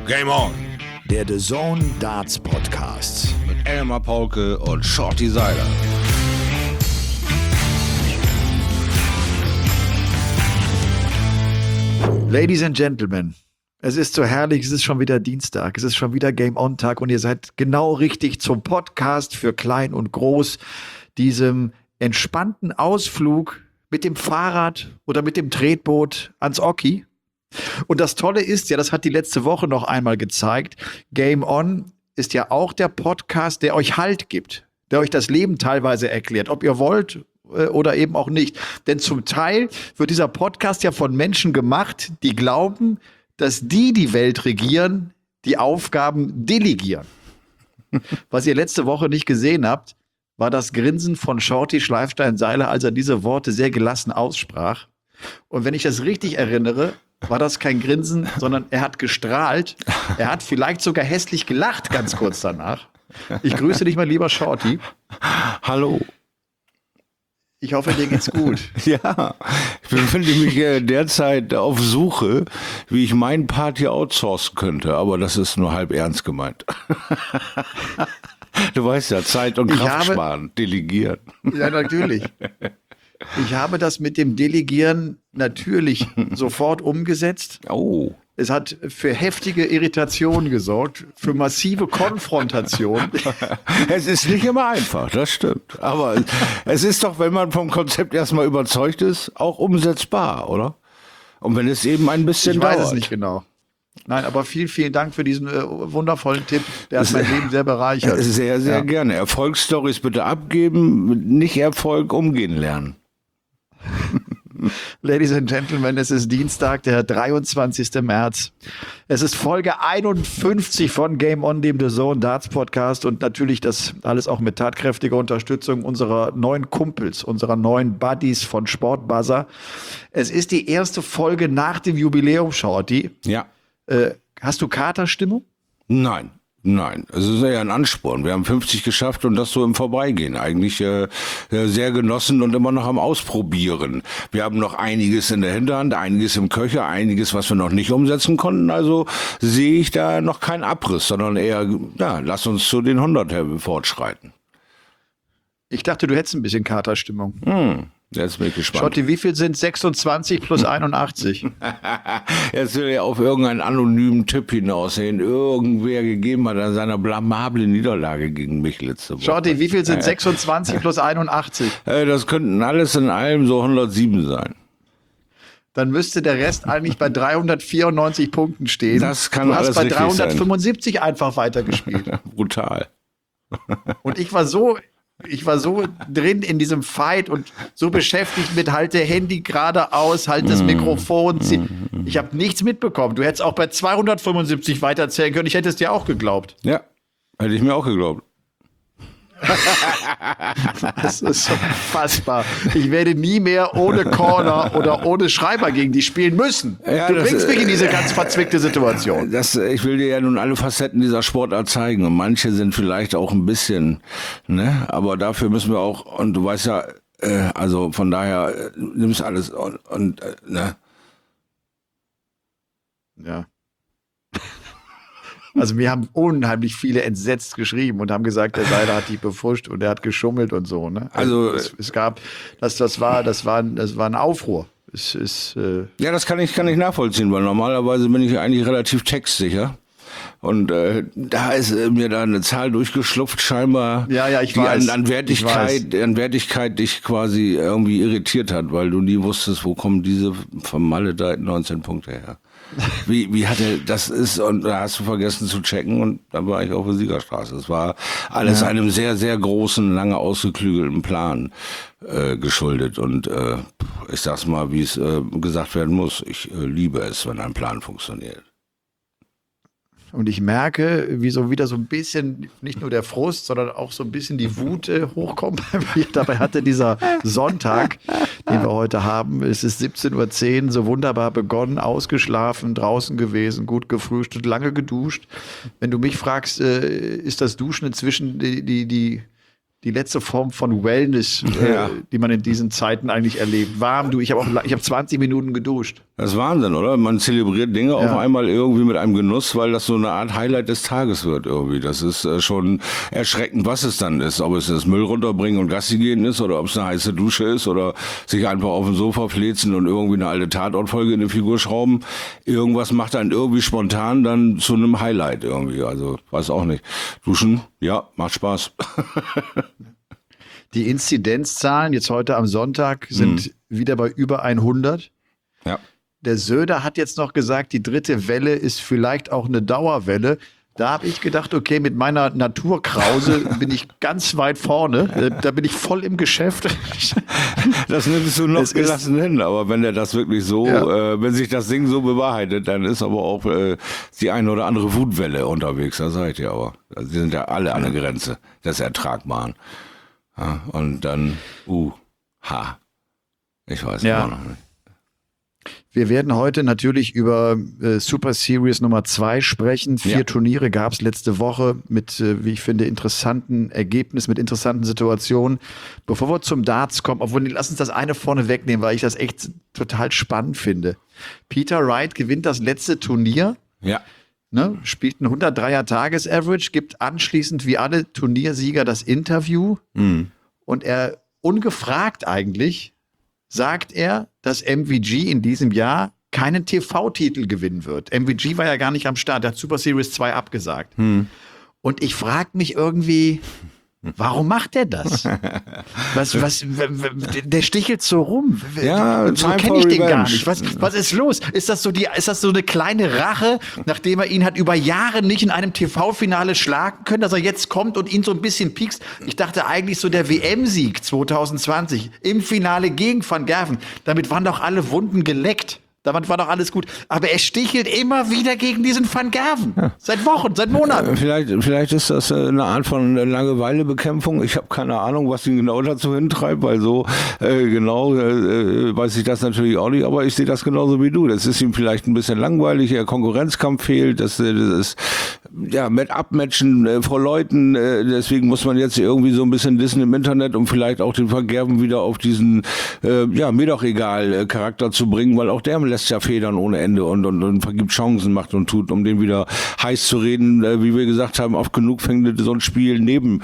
Game On! Der DAZN Darts Podcast. Mit Elmar Paulke und Shorty Seiler. Ladies and Gentlemen, es ist so herrlich, es ist schon wieder Dienstag, es ist schon wieder Game On Tag und ihr seid genau richtig zum Podcast für Klein und Groß, diesem entspannten Ausflug mit dem Fahrrad oder mit dem Tretboot ans Oki. Und das Tolle ist ja, das hat die letzte Woche noch einmal gezeigt, Game On ist ja auch der Podcast, der euch Halt gibt, der euch das Leben teilweise erklärt, ob ihr wollt oder eben auch nicht. Denn zum Teil wird dieser Podcast ja von Menschen gemacht, die glauben, dass die Welt regieren, die Aufgaben delegieren. Was ihr letzte Woche nicht gesehen habt, war das Grinsen von Shorty Schleifstein-Seiler, als er diese Worte sehr gelassen aussprach. Und wenn ich das richtig erinnere, war das kein Grinsen, sondern er hat gestrahlt. Er hat vielleicht sogar hässlich gelacht, ganz kurz danach. Ich grüße dich, mein lieber Shorty. Hallo. Ich hoffe, dir geht's gut. Ja, ich befinde mich derzeit auf Suche, wie ich meinen Part hier outsourcen könnte, aber das ist nur halb ernst gemeint. Du weißt ja, Zeit und Kraft sparen, delegieren. Ja, natürlich. Ich habe das mit dem Delegieren natürlich sofort umgesetzt. Oh. Es hat für heftige Irritation gesorgt, für massive Konfrontation. Es ist nicht immer einfach, das stimmt. Aber es ist doch, wenn man vom Konzept erstmal überzeugt ist, auch umsetzbar, oder? Und wenn es eben ein bisschen dauert. Ich weiß es nicht genau. Nein, aber vielen Dank für diesen wundervollen Tipp. Der hat mein Leben sehr bereichert. Sehr, sehr gerne. Erfolgsstories bitte abgeben, nicht Erfolg umgehen lernen. Ladies and Gentlemen, es ist Dienstag, der 23. März. Es ist Folge 51 von Game On, dem DAZN Darts Podcast und natürlich das alles auch mit tatkräftiger Unterstützung unserer neuen Kumpels, unserer neuen Buddies von Sportbuzzer. Es ist die erste Folge nach dem Jubiläum, Shorty. Ja. Hast du Katerstimmung? Nein. Es ist ja ein Ansporn. Wir haben 50 geschafft und das so im Vorbeigehen. Eigentlich sehr genossen und immer noch am Ausprobieren. Wir haben noch einiges in der Hinterhand, einiges im Köcher, einiges, was wir noch nicht umsetzen konnten. Also sehe ich da noch keinen Abriss, sondern eher, ja, lass uns zu den 100 fortschreiten. Ich dachte, du hättest ein bisschen Katerstimmung. Jetzt bin ich gespannt. Schotti, wie viel sind 26 plus 81? Jetzt will er auf irgendeinen anonymen Tipp hinaus, den irgendwer gegeben hat an seiner blamablen Niederlage gegen mich letzte Woche. Schotti, wie viel sind 26 plus 81? Das könnten alles in allem so 107 sein. Dann müsste der Rest eigentlich bei 394 Punkten stehen. Das kann alles richtig sein. Du hast bei 375 sein. Einfach weitergespielt. Brutal. Und ich war so drin in diesem Fight und so beschäftigt mit halt der Handy geradeaus, halt das Mikrofon. Ich habe nichts mitbekommen. Du hättest auch bei 275 weiterzählen können. Ich hätte es dir auch geglaubt. Ja, hätte ich mir auch geglaubt. Das ist so unfassbar. Ich werde nie mehr ohne Corner oder ohne Schreiber gegen die spielen müssen. Ja, du bringst mich in diese ganz verzwickte Situation. Ich will dir ja nun alle Facetten dieser Sportart zeigen und manche sind vielleicht auch ein bisschen, ne, aber dafür müssen wir auch, und du weißt ja, also von daher nimmst alles und ne. Ja. Also mir haben unheimlich viele entsetzt geschrieben und haben gesagt, der Seiler hat die befuscht und er hat geschummelt und so. Ne? Also es gab, das war ein Aufruhr. Ja, das kann ich nachvollziehen, weil normalerweise bin ich eigentlich relativ textsicher. Und da ist mir da eine Zahl durchgeschlupft, scheinbar, ich weiß. An Wertigkeit dich quasi irgendwie irritiert hat, weil du nie wusstest, wo kommen diese vermaledeiten 19 Punkte her. Wie hatte das ist, und da hast du vergessen zu checken und dann war ich auf der Siegerstraße. Es war alles einem sehr, sehr großen, lange ausgeklügelten Plan geschuldet und ich sag's mal, wie es gesagt werden muss, ich liebe es, wenn ein Plan funktioniert. Und ich merke, wie so wieder so ein bisschen, nicht nur der Frust, sondern auch so ein bisschen die Wut hochkommt bei mir. Dabei hatte dieser Sonntag, den wir heute haben, es ist 17:10 Uhr, so wunderbar begonnen, ausgeschlafen, draußen gewesen, gut gefrühstückt, lange geduscht. Wenn du mich fragst, ist das Duschen inzwischen die die letzte Form von Wellness, die man in diesen Zeiten eigentlich erlebt. Warm, ich habe 20 Minuten geduscht. Das ist Wahnsinn, oder? Man zelebriert Dinge auf einmal irgendwie mit einem Genuss, weil das so eine Art Highlight des Tages wird irgendwie. Das ist schon erschreckend, was es dann ist. Ob es das Müll runterbringen und Gassi gehen ist oder ob es eine heiße Dusche ist oder sich einfach auf dem Sofa fläzen und irgendwie eine alte Tatortfolge in eine Figur schrauben. Irgendwas macht dann irgendwie spontan dann zu einem Highlight irgendwie. Also, weiß auch nicht. Duschen, ja, macht Spaß. Die Inzidenzzahlen jetzt heute am Sonntag sind wieder bei über 100. Ja. Der Söder hat jetzt noch gesagt, die dritte Welle ist vielleicht auch eine Dauerwelle. Da habe ich gedacht, okay, mit meiner Naturkrause bin ich ganz weit vorne. Da bin ich voll im Geschäft. Das nimmst du noch gelassen hin, aber wenn er das wirklich so, wenn sich das Ding so bewahrheitet, dann ist aber auch die eine oder andere Wutwelle unterwegs. Das sag ich dir aber. Also die sind ja alle an der Grenze des Ertragbaren. Ja, und dann, ich weiß immer noch nicht. Wir werden heute natürlich über Super Series Nummer 2 sprechen. 4 Turniere gab es letzte Woche mit, wie ich finde, interessanten Ergebnissen, mit interessanten Situationen. Bevor wir zum Darts kommen, lass uns das eine vorne wegnehmen, weil ich das echt total spannend finde. Peter Wright gewinnt das letzte Turnier. Ja. Ne, spielt einen 103er Tages-Average, gibt anschließend wie alle Turniersieger das Interview. Und er, ungefragt eigentlich, sagt er, dass MVG in diesem Jahr keinen TV-Titel gewinnen wird. MVG war ja gar nicht am Start, der hat Super Series 2 abgesagt. Und ich frage mich irgendwie, warum macht er das? Der stichelt so rum. Ja, so kenne ich den gar nicht. Was ist los? Ist das so eine kleine Rache, nachdem er ihn hat über Jahre nicht in einem TV-Finale schlagen können, dass er jetzt kommt und ihn so ein bisschen piekst? Ich dachte eigentlich so der WM-Sieg 2020 im Finale gegen Van Gerven. Damit waren doch alle Wunden geleckt. Damit war doch alles gut. Aber er stichelt immer wieder gegen diesen Van Gerven. Ja. Seit Wochen, seit Monaten. Vielleicht ist das eine Art von Langeweilebekämpfung. Ich habe keine Ahnung, was ihn genau dazu hintreibt, weil so weiß ich das natürlich auch nicht. Aber ich sehe das genauso wie du. Das ist ihm vielleicht ein bisschen langweilig. Der Konkurrenzkampf fehlt. Das ist mit Abmatchen vor Leuten. Deswegen muss man jetzt irgendwie so ein bisschen dissen im Internet, um vielleicht auch den Van Gerven wieder auf diesen mir doch egal Charakter zu bringen, weil auch der lässt ja Federn ohne Ende und vergibt Chancen, macht und tut, um den wieder heiß zu reden. Wie wir gesagt haben, oft genug fängt so ein Spiel neben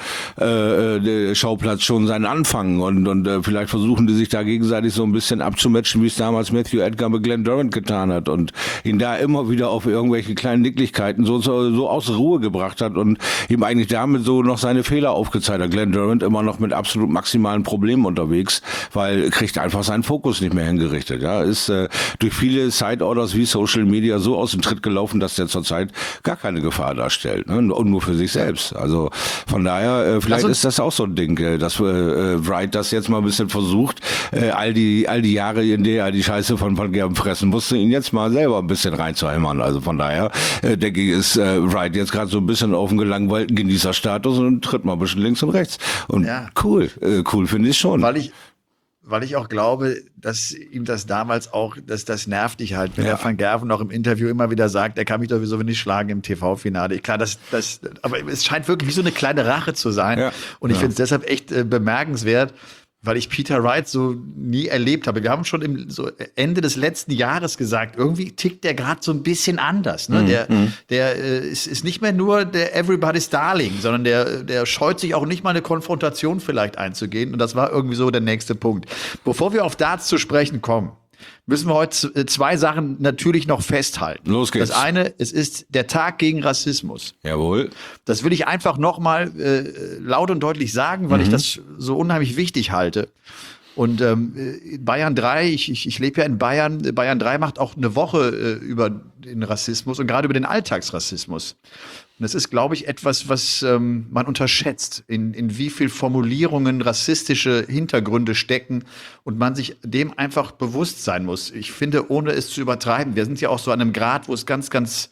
der Schauplatz schon seinen Anfang und vielleicht versuchen die sich da gegenseitig so ein bisschen abzumatchen, wie es damals Matthew Edgar mit Glenn Durant getan hat und ihn da immer wieder auf irgendwelche kleinen Nicklichkeiten so aus Ruhe gebracht hat und ihm eigentlich damit so noch seine Fehler aufgezeigt hat. Glenn Durant immer noch mit absolut maximalen Problemen unterwegs, weil kriegt einfach seinen Fokus nicht mehr hingerichtet. Ja, ist durch viele Side-Orders wie Social Media so aus dem Tritt gelaufen, dass der zurzeit gar keine Gefahr darstellt, ne? Und nur für sich selbst. Also von daher, vielleicht ist das auch so ein Ding, dass Wright das jetzt mal ein bisschen versucht, all die Jahre, in der er die Scheiße von Van Gerven fressen musste, ihn jetzt mal selber ein bisschen reinzuhämmern. Also von daher, denke ich, ist Wright jetzt gerade so ein bisschen auf dem gelangweilten Genießerstatus und tritt mal ein bisschen links und rechts. Und cool finde ich schon. Weil ich auch glaube, dass ihm das damals auch, das nervt dich halt, wenn der Van Gerven auch im Interview immer wieder sagt, er kann mich doch sowieso nicht schlagen im TV-Finale. Klar, aber es scheint wirklich wie so eine kleine Rache zu sein. Ja. Und ich finde es deshalb echt bemerkenswert, weil ich Peter Wright so nie erlebt habe. Wir haben schon so Ende des letzten Jahres gesagt, irgendwie tickt der gerade so ein bisschen anders. Ne? Der ist nicht mehr nur der Everybody's Darling, sondern der scheut sich auch nicht mal eine Konfrontation vielleicht einzugehen. Und das war irgendwie so der nächste Punkt. Bevor wir auf Darts zu sprechen kommen, müssen wir heute 2 Sachen natürlich noch festhalten. Los geht's. Das eine, es ist der Tag gegen Rassismus. Jawohl. Das will ich einfach nochmal laut und deutlich sagen, weil ich das so unheimlich wichtig halte. Und Bayern 3, ich lebe ja in Bayern, Bayern 3 macht auch eine Woche über den Rassismus und gerade über den Alltagsrassismus. Und das ist, glaube ich, etwas, was man unterschätzt, in wie viel Formulierungen rassistische Hintergründe stecken und man sich dem einfach bewusst sein muss. Ich finde, ohne es zu übertreiben, wir sind ja auch so an einem Grad, wo es ganz, ganz,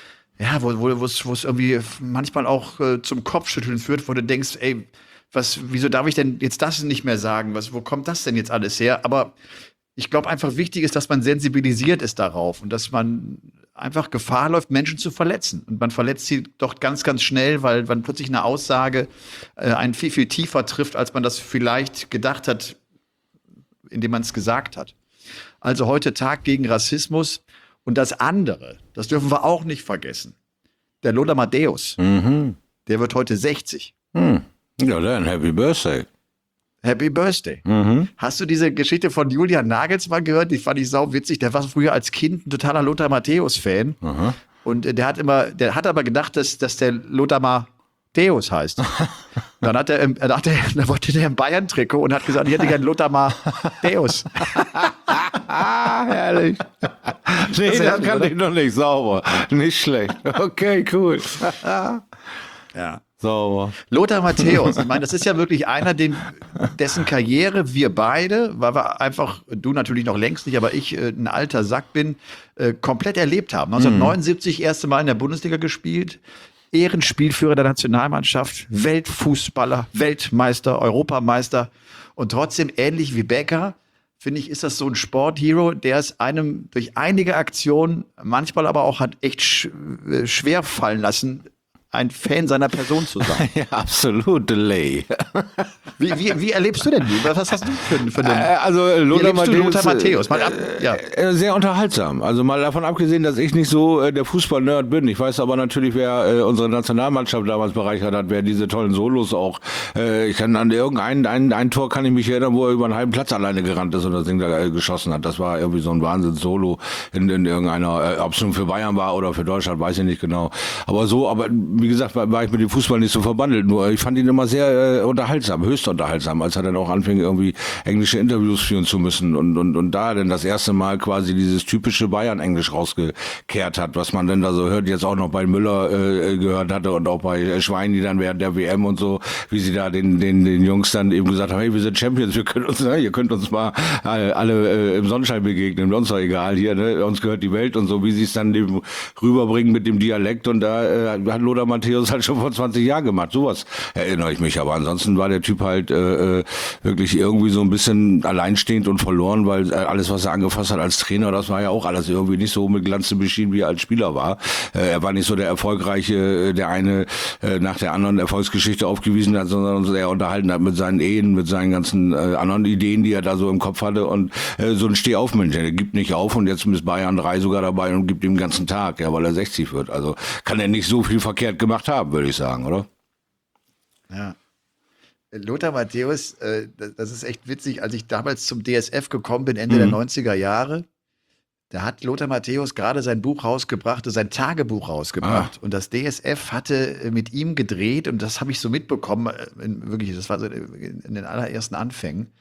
wo es irgendwie manchmal auch zum Kopfschütteln führt, wo du denkst, ey, wieso darf ich denn jetzt das nicht mehr sagen? Wo kommt das denn jetzt alles her? Aber ich glaube einfach wichtig ist, dass man sensibilisiert ist darauf und dass man einfach Gefahr läuft, Menschen zu verletzen. Und man verletzt sie doch ganz, ganz schnell, weil man plötzlich eine Aussage einen viel, viel tiefer trifft, als man das vielleicht gedacht hat, indem man es gesagt hat. Also heute Tag gegen Rassismus. Und das andere, das dürfen wir auch nicht vergessen. Der Lothar Matthäus, der wird heute 60. Ja, dann Happy Birthday. Happy Birthday. Hast du diese Geschichte von Julian Nagelsmann gehört? Die fand ich sau witzig. Der war früher als Kind ein totaler Lothar Matthäus-Fan. Und der hat aber gedacht, dass der Lothar Matthäus heißt. Dann wollte der ein Bayern-Trikot und hat gesagt, ich hätte gern Lothar Matthäus. Herrlich. Nee, das kann ich noch nicht. Sauber. Nicht schlecht. Okay, cool. Ja. Sauber. Lothar Matthäus, ich meine, das ist ja wirklich einer, dessen Karriere wir beide, weil wir einfach, du natürlich noch längst nicht, aber ich ein alter Sack bin, komplett erlebt haben. 1979 erste Mal in der Bundesliga gespielt, Ehrenspielführer der Nationalmannschaft, Weltfußballer, Weltmeister, Europameister und trotzdem ähnlich wie Becker, finde ich, ist das so ein Sporthero, der es einem durch einige Aktionen, manchmal aber auch hat echt schwer fallen lassen, ein Fan seiner Person zu sein. Ja, absolut, Delay. Wie erlebst du denn die? Was hast du für einen? Also Lothar Matthäus? Sehr unterhaltsam. Also mal davon abgesehen, dass ich nicht so der Fußball-Nerd bin. Ich weiß aber natürlich, wer unsere Nationalmannschaft damals bereichert hat, wer diese tollen Solos auch. Ich kann an ein Tor kann ich mich erinnern, wo er über einen halben Platz alleine gerannt ist und das Ding da geschossen hat. Das war irgendwie so ein Wahnsinns-Solo in irgendeiner, ob es nun für Bayern war oder für Deutschland, weiß ich nicht genau. Aber wie gesagt, war ich mit dem Fußball nicht so verbandelt. Nur ich fand ihn immer sehr unterhaltsam, höchst unterhaltsam, als er dann auch anfing, irgendwie englische Interviews führen zu müssen und da dann das erste Mal quasi dieses typische Bayern-Englisch rausgekehrt hat, was man dann da so hört, jetzt auch noch bei Müller gehört hatte und auch bei Schweini dann während der WM und so, wie sie da den Jungs dann eben gesagt haben, hey, wir sind Champions, ihr könnt uns mal alle im Sonnenschein begegnen, uns doch egal, hier, ne, uns gehört die Welt und so, wie sie es dann eben rüberbringen mit dem Dialekt und da hat Lothar Matthäus halt schon vor 20 Jahren gemacht. Sowas erinnere ich mich. Aber ansonsten war der Typ halt wirklich irgendwie so ein bisschen alleinstehend und verloren, weil alles, was er angefasst hat als Trainer, das war ja auch alles irgendwie nicht so mit Glanz beschienen, wie er als Spieler war. Er war nicht so der Erfolgreiche, der eine nach der anderen Erfolgsgeschichte aufgewiesen hat, sondern uns eher unterhalten hat mit seinen Ehen, mit seinen ganzen anderen Ideen, die er da so im Kopf hatte. Und so ein Stehaufmensch, der gibt nicht auf und jetzt ist Bayern 3 sogar dabei und gibt ihm den ganzen Tag, ja, weil er 60 wird. Also kann er nicht so viel verkehrt gemacht haben, würde ich sagen, oder? Ja. Lothar Matthäus, das ist echt witzig, als ich damals zum DSF gekommen bin, Ende der 90er Jahre, da hat Lothar Matthäus gerade sein Buch rausgebracht, sein Tagebuch rausgebracht. Und das DSF hatte mit ihm gedreht und das habe ich so mitbekommen, wirklich, das war so in den allerersten Anfängen,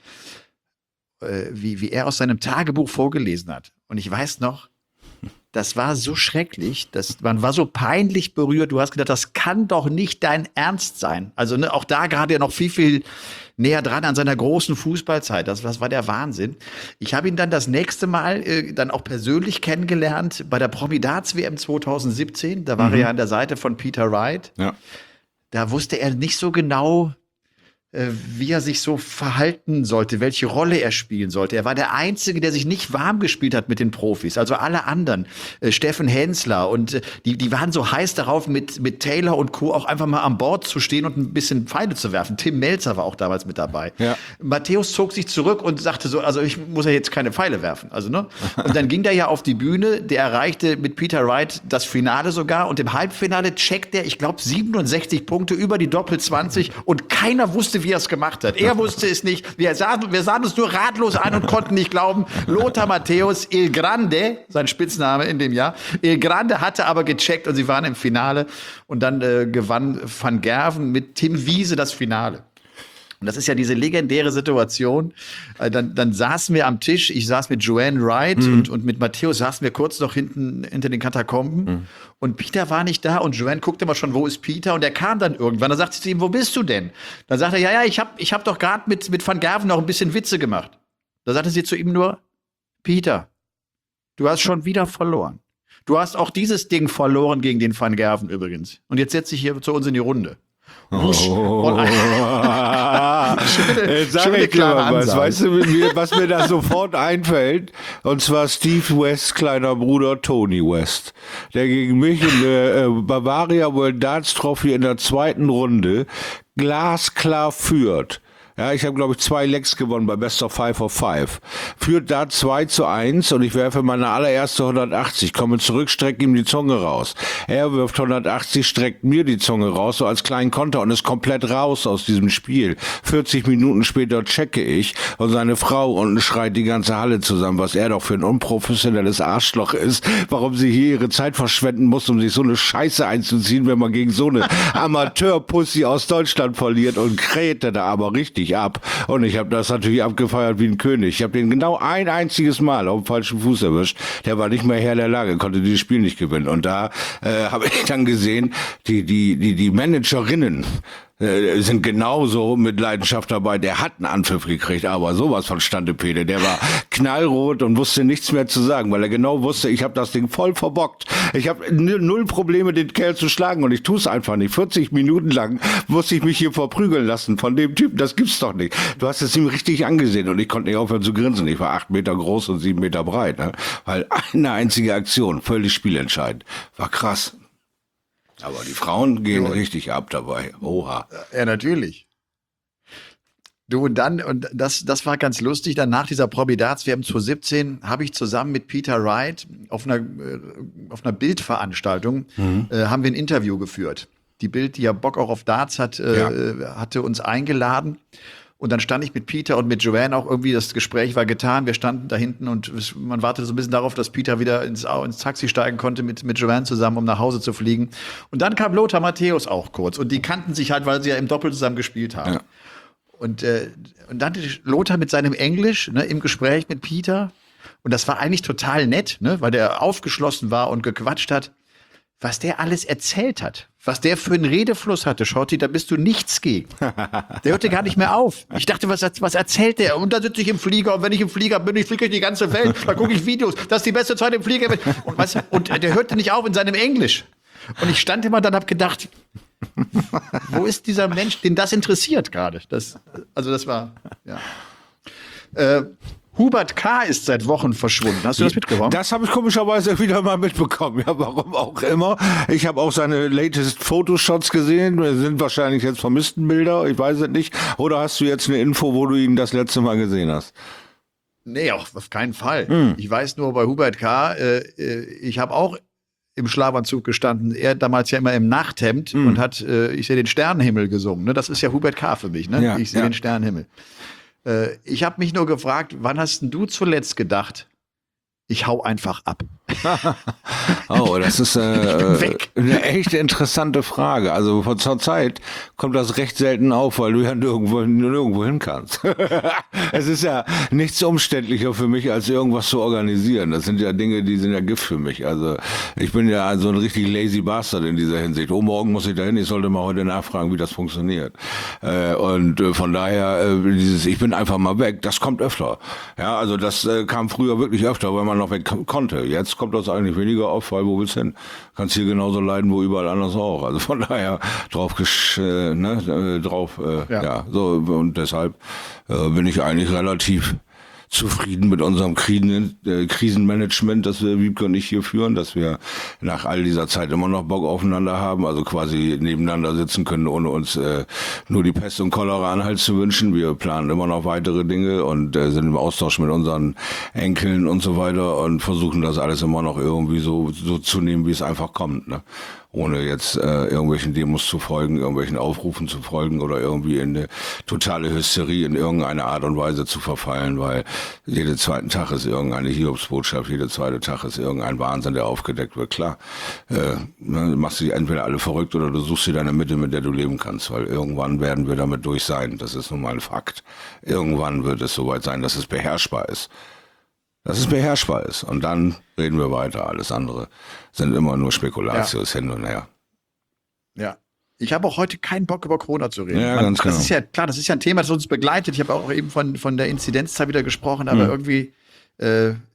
wie er aus seinem Tagebuch vorgelesen hat. Und ich weiß noch, das war so schrecklich, man war so peinlich berührt. Du hast gedacht, das kann doch nicht dein Ernst sein. Also ne, auch da gerade noch viel, viel näher dran an seiner großen Fußballzeit. Das war der Wahnsinn. Ich habe ihn dann das nächste Mal dann auch persönlich kennengelernt bei der Promi-Darts-WM 2017. Da war er ja an der Seite von Peter Wright. Ja. Da wusste er nicht so genau, wie er sich so verhalten sollte, welche Rolle er spielen sollte. Er war der Einzige, der sich nicht warm gespielt hat mit den Profis. Also alle anderen, Steffen Hensler und die waren so heiß darauf, mit Taylor und Co. auch einfach mal an Bord zu stehen und ein bisschen Pfeile zu werfen. Tim Melzer war auch damals mit dabei. Ja. Matthäus zog sich zurück und sagte so, also ich muss ja jetzt keine Pfeile werfen. Also, ne? Und dann ging der ja auf die Bühne, der erreichte mit Peter Wright das Finale sogar und im Halbfinale checkt er, ich glaube, 67 Punkte über die Doppel-20 und keiner wusste, wie er es gemacht hat. Er wusste es nicht. Wir sahen uns nur ratlos an und konnten nicht glauben. Lothar Matthäus, El Grande, sein Spitzname in dem Jahr. El Grande hatte aber gecheckt und sie waren im Finale. Und dann gewann Van Gerven mit Tim Wiese das Finale. Und das ist ja diese legendäre Situation. Dann saßen wir am Tisch, ich saß mit Joanne Wright und mit Matthäus saßen wir kurz noch hinter den Katakomben. Und Peter war nicht da und Joanne guckte mal schon, wo ist Peter? Und er kam dann irgendwann. Dann sagte sie zu ihm, wo bist du denn? Dann sagte er, ja, ich hab doch gerade mit Van Gerven noch ein bisschen Witze gemacht. Da sagte sie zu ihm nur, Peter, du hast schon wieder verloren. Du hast auch dieses Ding verloren gegen den Van Gerven übrigens. Und jetzt setz dich hier zu uns in die Runde. Wusch. Oh. Und Sag ich dir mal was. Weißt du, was mir da sofort einfällt? Und zwar Steve West, kleiner Bruder Tony West, der gegen mich in der Bavaria World Darts Trophy in der zweiten Runde glasklar führt. Ja, ich habe, glaube ich, 2 Legs gewonnen bei Best of 5 of 5. Führt da 2:1 und ich werfe meine allererste 180, komme zurück, strecke ihm die Zunge raus. Er wirft 180, streckt mir die Zunge raus, so als kleinen Konter und ist komplett raus aus diesem Spiel. 40 Minuten später checke ich und seine Frau unten schreit die ganze Halle zusammen, was er doch für ein unprofessionelles Arschloch ist, warum sie hier ihre Zeit verschwenden muss, um sich so eine Scheiße einzuziehen, wenn man gegen so eine Amateurpussy aus Deutschland verliert, und krähte da aber richtig ab. Und ich habe das natürlich abgefeiert wie ein König. Ich habe den genau ein einziges Mal auf dem falschen Fuß erwischt. Der war nicht mehr Herr der Lage, konnte dieses Spiel nicht gewinnen. Und da habe ich dann gesehen, die Managerinnen sind genauso mit Leidenschaft dabei. Der hat einen Anpfiff gekriegt, aber sowas von Standepede. Der war knallrot und wusste nichts mehr zu sagen, weil er genau wusste, ich habe das Ding voll verbockt. Ich habe null Probleme, den Kerl zu schlagen, und ich tue es einfach nicht. 40 Minuten lang musste ich mich hier verprügeln lassen von dem Typen. Das gibt's doch nicht. Du hast es ihm richtig angesehen und ich konnte nicht aufhören zu grinsen. Ich war 8 Meter groß und 7 Meter breit, ne? Weil eine einzige Aktion, völlig spielentscheidend. War krass. Aber die Frauen gehen richtig ab dabei. Oha. Ja, natürlich. Du, und das war ganz lustig. Dann nach dieser Probi Darts WM 2017 habe ich zusammen mit Peter Wright auf einer Bildveranstaltung haben wir ein Interview geführt. Die Bild, die ja Bock auch auf Darts hat, hatte uns eingeladen. Und dann stand ich mit Peter und mit Joanne auch irgendwie, das Gespräch war getan. Wir standen da hinten und man wartete so ein bisschen darauf, dass Peter wieder ins Taxi steigen konnte mit Joanne zusammen, um nach Hause zu fliegen. Und dann kam Lothar Matthäus auch kurz. Und die kannten sich halt, weil sie ja im Doppel zusammen gespielt haben. Ja. Und dann Lothar mit seinem Englisch, ne, im Gespräch mit Peter. Und das war eigentlich total nett, ne, weil der aufgeschlossen war und gequatscht hat. Was der alles erzählt hat, was der für einen Redefluss hatte, Schotti, da bist du nichts gegen. Der hörte gar nicht mehr auf. Ich dachte, was erzählt der? Und da sitze ich im Flieger, und wenn ich im Flieger bin, ich fliege durch die ganze Welt, da gucke ich Videos, das ist die beste Zeit im Flieger. Und der hörte nicht auf in seinem Englisch. Und ich stand immer dann, hab gedacht, wo ist dieser Mensch, den das interessiert gerade? Das war, ja. Hubert K. ist seit Wochen verschwunden. Hast du das mitbekommen? Das habe ich komischerweise wieder mal mitbekommen. Ja, warum auch immer. Ich habe auch seine latest Photoshots gesehen. Das sind wahrscheinlich jetzt Vermisstenbilder. Ich weiß es nicht. Oder hast du jetzt eine Info, wo du ihn das letzte Mal gesehen hast? Nee, auf keinen Fall. Ich weiß nur, bei Hubert K., ich habe auch im Schlafanzug gestanden. Er damals ja immer im Nachthemd und hat Ich sehe den Sternenhimmel gesungen. Ne? Das ist ja Hubert K. für mich. Ne? Ja, ich sehe den Sternenhimmel. Ich habe mich nur gefragt, wann hast denn du zuletzt gedacht, ich hau einfach ab? Oh, das ist eine echt interessante Frage. Also von zur Zeit kommt das recht selten auf, weil du ja nirgendwo hin kannst. Es ist ja nichts umständlicher für mich, als irgendwas zu organisieren. Das sind ja Dinge, die sind ja Gift für mich. Also ich bin ja so ein richtig lazy Bastard in dieser Hinsicht. Oh, morgen muss ich dahin, ich sollte mal heute nachfragen, wie das funktioniert. Und von daher, ich bin einfach mal weg, das kommt öfter. Ja, also das kam früher wirklich öfter, weil man noch weg konnte. Jetzt kommt das eigentlich weniger auf, weil wo willst du hin? Kannst hier genauso leiden, wo überall anders auch. Also von daher ja, so, und deshalb bin ich eigentlich relativ zufrieden mit unserem Krisenmanagement, das wir, Wiebke und ich, hier führen, dass wir nach all dieser Zeit immer noch Bock aufeinander haben, also quasi nebeneinander sitzen können, ohne uns nur die Pest und Cholera Anhalt zu wünschen. Wir planen immer noch weitere Dinge und sind im Austausch mit unseren Enkeln und so weiter und versuchen das alles immer noch irgendwie so zu nehmen, wie es einfach kommt, ne? Ohne jetzt irgendwelchen Demos zu folgen, irgendwelchen Aufrufen zu folgen oder irgendwie in eine totale Hysterie in irgendeine Art und Weise zu verfallen, weil jeden zweiten Tag ist irgendeine Hiobsbotschaft, jeder zweite Tag ist irgendein Wahnsinn, der aufgedeckt wird. Klar, machst du dich entweder alle verrückt oder du suchst dir deine Mitte, mit der du leben kannst, weil irgendwann werden wir damit durch sein. Das ist nun mal ein Fakt. Irgendwann wird es soweit sein, dass es beherrschbar ist. Und dann reden wir weiter. Alles andere sind immer nur Spekulatius hin und her. Ja. Ich habe auch heute keinen Bock, über Corona zu reden. Ja, ganz genau. Das ist ja klar, das ist ja ein Thema, das uns begleitet. Ich habe auch eben von der Inzidenzzahl wieder gesprochen, aber irgendwie,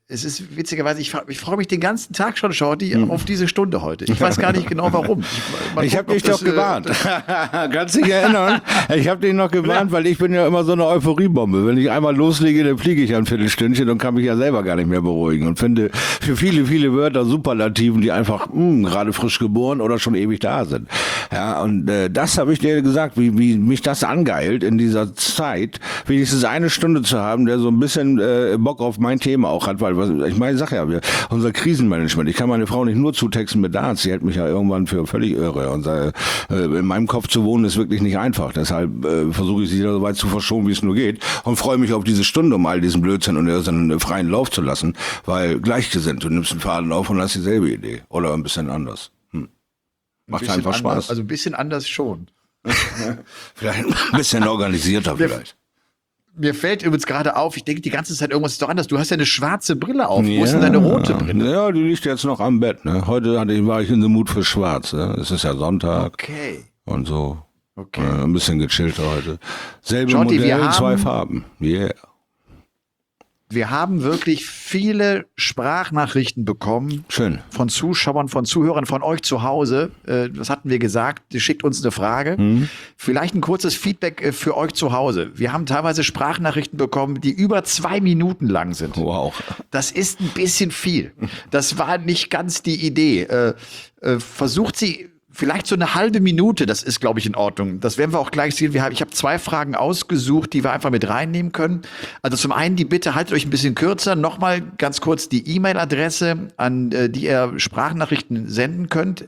es ist witzigerweise, ich freue mich den ganzen Tag schon, Shorty, auf diese Stunde heute. Ich weiß gar nicht genau warum. Ich habe dich doch gewarnt. Kannst dich erinnern? Ich habe dich noch gewarnt, weil ich bin ja immer so eine Euphoriebombe. Wenn ich einmal loslege, dann fliege ich ein Viertelstündchen und kann mich ja selber gar nicht mehr beruhigen und finde für viele, viele Wörter Superlativen, die einfach gerade frisch geboren oder schon ewig da sind. Ja, und das habe ich dir gesagt, wie mich das angeilt in dieser Zeit, wenigstens eine Stunde zu haben, der so ein bisschen Bock auf mein Thema auch hat, weil ich meine, ich sag ja, unser Krisenmanagement, ich kann meine Frau nicht nur zutexten mit Darts, sie hält mich ja irgendwann für völlig irre und in meinem Kopf zu wohnen ist wirklich nicht einfach, deshalb versuche ich sie so weit zu verschonen, wie es nur geht und freue mich auf diese Stunde, um all diesen Blödsinn und Irrsinn freien Lauf zu lassen, weil Gleichgesinnt, du nimmst einen Faden auf und hast dieselbe Idee oder ein bisschen anders. Macht einfach Spaß. Anders, also ein bisschen anders schon. Vielleicht ein bisschen organisierter vielleicht. Mir fällt übrigens gerade auf, ich denke die ganze Zeit, irgendwas ist doch anders. Du hast ja eine schwarze Brille auf. Wo ist denn deine rote Brille? Ja, die liegt jetzt noch am Bett. Ne? Heute war ich in the Mood für schwarz. Ne? Es ist ja Sonntag. Okay. Und so. Okay. Ein bisschen gechillter heute. Selbe Shorty, Modell, 2 Farben. Yeah. Wir haben wirklich viele Sprachnachrichten bekommen. Schön. Von Zuschauern, von Zuhörern, von euch zu Hause. Was hatten wir gesagt? Ihr schickt uns eine Frage. Vielleicht ein kurzes Feedback für euch zu Hause. Wir haben teilweise Sprachnachrichten bekommen, die über 2 Minuten lang sind. Wow. Das ist ein bisschen viel. Das war nicht ganz die Idee. Versucht sie vielleicht so eine halbe Minute, das ist, glaube ich, in Ordnung. Das werden wir auch gleich sehen. Ich habe 2 Fragen ausgesucht, die wir einfach mit reinnehmen können. Also zum einen die Bitte, haltet euch ein bisschen kürzer. Nochmal ganz kurz die E-Mail-Adresse, an die ihr Sprachnachrichten senden könnt.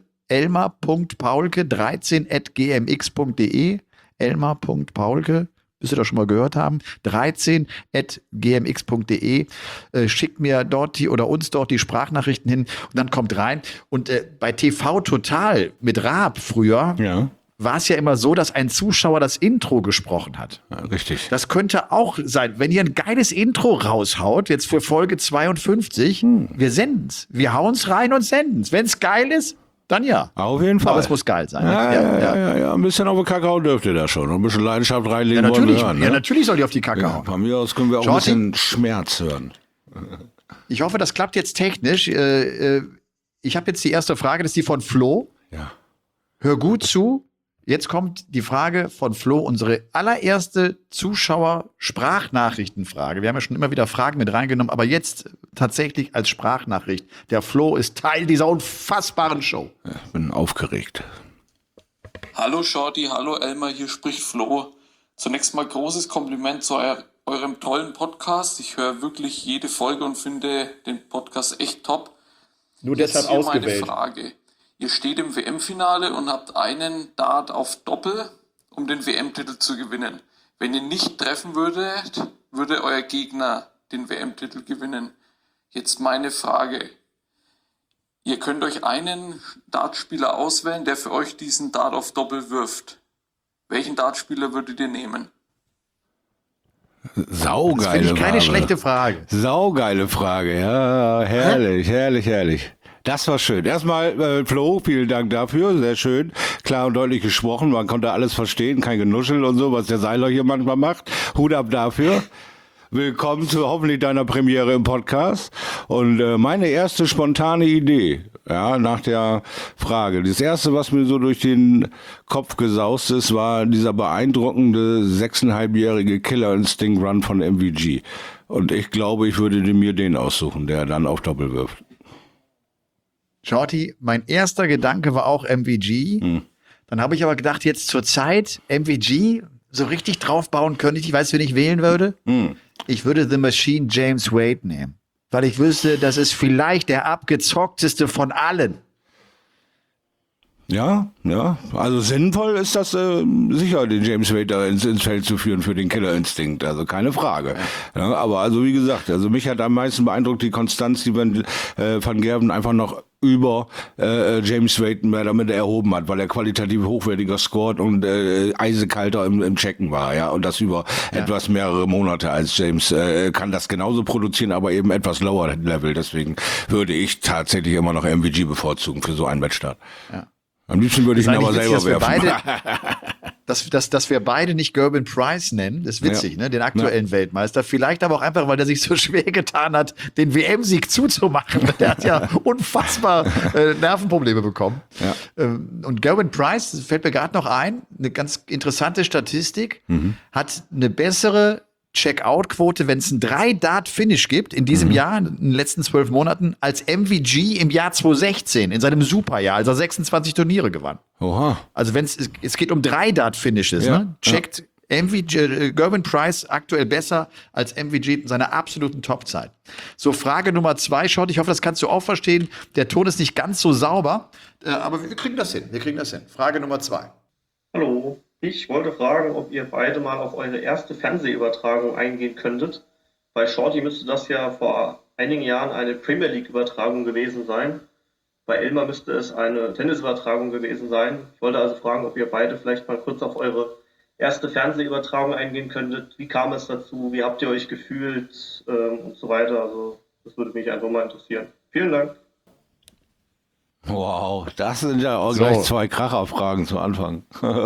elmar.paulke13@gmx.de elmar.paulke, bis ihr das schon mal gehört haben, 13@gmx.de. Schickt mir dort oder uns dort die Sprachnachrichten hin und dann kommt rein. Und bei TV Total mit Raab früher war es ja immer so, dass ein Zuschauer das Intro gesprochen hat. Ja, richtig. Das könnte auch sein, wenn ihr ein geiles Intro raushaut, jetzt für Folge 52, wir senden's. Wir hauen's rein und senden's. Wenn's geil ist, dann ja. Auf jeden Fall. Aber es muss geil sein. Ja. Ein bisschen auf den Kakao dürft ihr da schon. Ein bisschen Leidenschaft reinlegen Ja, natürlich, wollen wir hören. Ne? ja, natürlich soll die auf die Kacke Ja, hauen. von mir aus können wir auch Shorty? ein bisschen Schmerz hören. Ich hoffe, das klappt jetzt technisch. Ich habe jetzt die erste Frage, das ist die von Flo. Ja. Hör gut zu. Jetzt kommt die Frage von Flo, unsere allererste Zuschauer-Sprachnachrichtenfrage. Wir haben ja schon immer wieder Fragen mit reingenommen, aber jetzt tatsächlich als Sprachnachricht. Der Flo ist Teil dieser unfassbaren Show. Ich bin aufgeregt. Hallo Shorty, hallo Elmar, hier spricht Flo. Zunächst mal großes Kompliment zu eurem tollen Podcast. Ich höre wirklich jede Folge und finde den Podcast echt top. Nur Jetzt deshalb hier ausgewählt. meine Frage. Ihr steht im WM-Finale und habt einen Dart auf Doppel, um den WM-Titel zu gewinnen. Wenn ihr nicht treffen würdet, würde euer Gegner den WM-Titel gewinnen. Jetzt meine Frage. Ihr könnt euch einen Dartspieler auswählen, der für euch diesen Dart auf Doppel wirft. Welchen Dartspieler würdet ihr nehmen? Saugeile Das finde ich keine Frage. schlechte Frage. Saugeile Frage, ja, herrlich, herrlich. Das war schön. Erstmal, Flo, vielen Dank dafür, sehr schön. Klar und deutlich gesprochen, man konnte alles verstehen, kein Genuschel und so, was der Seiler hier manchmal macht. Hut ab dafür. Willkommen zu hoffentlich deiner Premiere im Podcast. Und meine erste spontane Idee, ja, nach der Frage. Das erste, was mir so durch den Kopf gesaust ist, war dieser beeindruckende 6,5-jährige Killer-Instinct-Run von MVG. Und ich glaube, ich würde mir den aussuchen, der dann auf Doppel wirft. Shorty, mein erster Gedanke war auch MVG. Dann habe ich aber gedacht, jetzt zur Zeit MVG so richtig draufbauen könnte ich weiß, wen ich wählen würde. Ich würde The Machine James Wade nehmen. Weil ich wüsste, das ist vielleicht der abgezockteste von allen. Ja, also sinnvoll ist das sicher, den James Wade da ins Feld zu führen für den Killerinstinkt, also keine Frage. Ja, aber also wie gesagt, also mich hat am meisten beeindruckt die Konstanz, die Van Gerven einfach noch über James Wade mehr damit erhoben hat, weil er qualitativ hochwertiger scored und eisekalter im Checken war, ja, und das über etwas mehrere Monate als James kann das genauso produzieren, aber eben etwas lower Level, deswegen würde ich tatsächlich immer noch MVG bevorzugen für so einen Wettstart. Ja. Am liebsten würde ich ihn aber selber werfen. dass wir beide nicht Gerben Price nennen, das ist witzig, ne? Den aktuellen Weltmeister. Vielleicht aber auch einfach, weil der sich so schwer getan hat, den WM-Sieg zuzumachen. Der hat ja unfassbar Nervenprobleme bekommen. Ja. Und Gerben Price, das fällt mir gerade noch ein, eine ganz interessante Statistik, hat eine bessere Check-out-Quote, wenn es ein 3-Dart-Finish gibt in diesem Jahr, in den letzten 12 Monaten, als MVG im Jahr 2016, in seinem Superjahr, als er 26 Turniere gewann. Oha. Also es geht um 3-Dart-Finishes, ne? Checkt MVG, Gerben Price aktuell besser als MVG in seiner absoluten Topzeit. So, Frage Nummer 2, Schott, ich hoffe, das kannst du auch verstehen. Der Ton ist nicht ganz so sauber, aber wir kriegen das hin. Frage Nummer 2. Hallo. Ich wollte fragen, ob ihr beide mal auf eure erste Fernsehübertragung eingehen könntet. Bei Shorty müsste das ja vor einigen Jahren eine Premier League-Übertragung gewesen sein. Bei Elmar müsste es eine Tennisübertragung gewesen sein. Ich wollte also fragen, ob ihr beide vielleicht mal kurz auf eure erste Fernsehübertragung eingehen könntet. Wie kam es dazu? Wie habt ihr euch gefühlt? Und so weiter. Also das würde mich einfach mal interessieren. Vielen Dank. Wow, das sind ja auch gleich 2 Kracherfragen zu Anfang.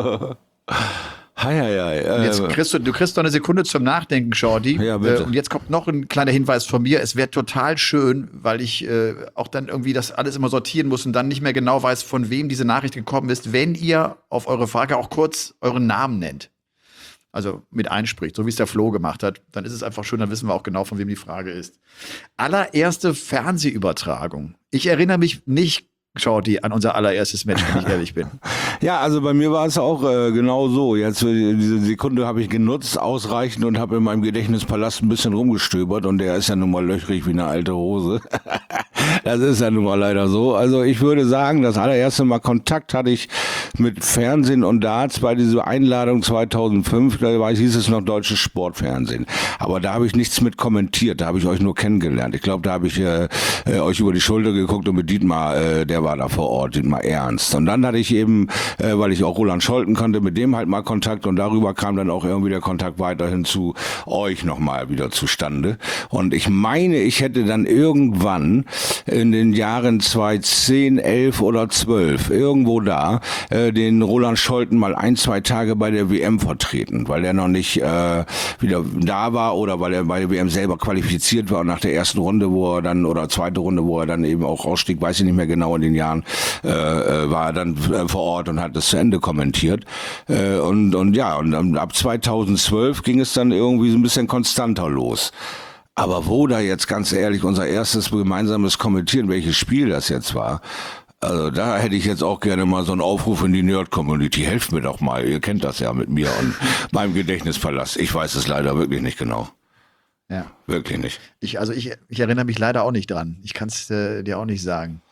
Jetzt kriegst du kriegst noch eine Sekunde zum Nachdenken, Shorty. Ja, bitte. Und jetzt kommt noch ein kleiner Hinweis von mir. Es wäre total schön, weil ich auch dann irgendwie das alles immer sortieren muss und dann nicht mehr genau weiß, von wem diese Nachricht gekommen ist, wenn ihr auf eure Frage auch kurz euren Namen nennt. Also mit einspricht, so wie es der Flo gemacht hat. Dann ist es einfach schön, dann wissen wir auch genau, von wem die Frage ist. Allererste Fernsehübertragung. Ich erinnere mich nicht, Shorty, an unser allererstes Match, wenn ich ehrlich bin. Ja, also bei mir war es auch genau so. Jetzt diese Sekunde habe ich genutzt, ausreichend, und habe in meinem Gedächtnispalast ein bisschen rumgestöbert, und der ist ja nun mal löchrig wie eine alte Hose. Das ist ja nun mal leider so. Also ich würde sagen, das allererste Mal Kontakt hatte ich mit Fernsehen und Darts bei dieser Einladung 2005. Da hieß es noch Deutsches Sportfernsehen. Aber da habe ich nichts mit kommentiert. Da habe ich euch nur kennengelernt. Ich glaube, da habe ich euch über die Schulter geguckt und mit Dietmar, der war da vor Ort, Dietmar Ernst. Und dann hatte ich eben, weil ich auch Roland Scholten kannte, mit dem halt mal Kontakt, und darüber kam dann auch irgendwie der Kontakt weiterhin zu euch nochmal wieder zustande. Und ich meine, ich hätte dann irgendwann in den Jahren 2010, 11 oder 12, irgendwo da, den Roland Scholten mal 1-2 Tage bei der WM vertreten, weil er noch nicht wieder da war oder weil er bei der WM selber qualifiziert war, und nach der ersten Runde, wo er dann, oder zweite Runde, wo er dann eben auch rausstieg, weiß ich nicht mehr genau, in den Jahren, war er dann vor Ort und hat das zu Ende kommentiert. Und ab 2012 ging es dann irgendwie so ein bisschen konstanter los. Aber wo da jetzt ganz ehrlich unser erstes gemeinsames Kommentieren, welches Spiel das jetzt war, also da hätte ich jetzt auch gerne mal so einen Aufruf in die Nerd-Community. Helft mir doch mal, ihr kennt das ja mit mir und meinem Gedächtnispalast. Ich weiß es leider wirklich nicht genau. Ja. Wirklich nicht. Ich erinnere mich leider auch nicht dran. Ich kann es dir auch nicht sagen.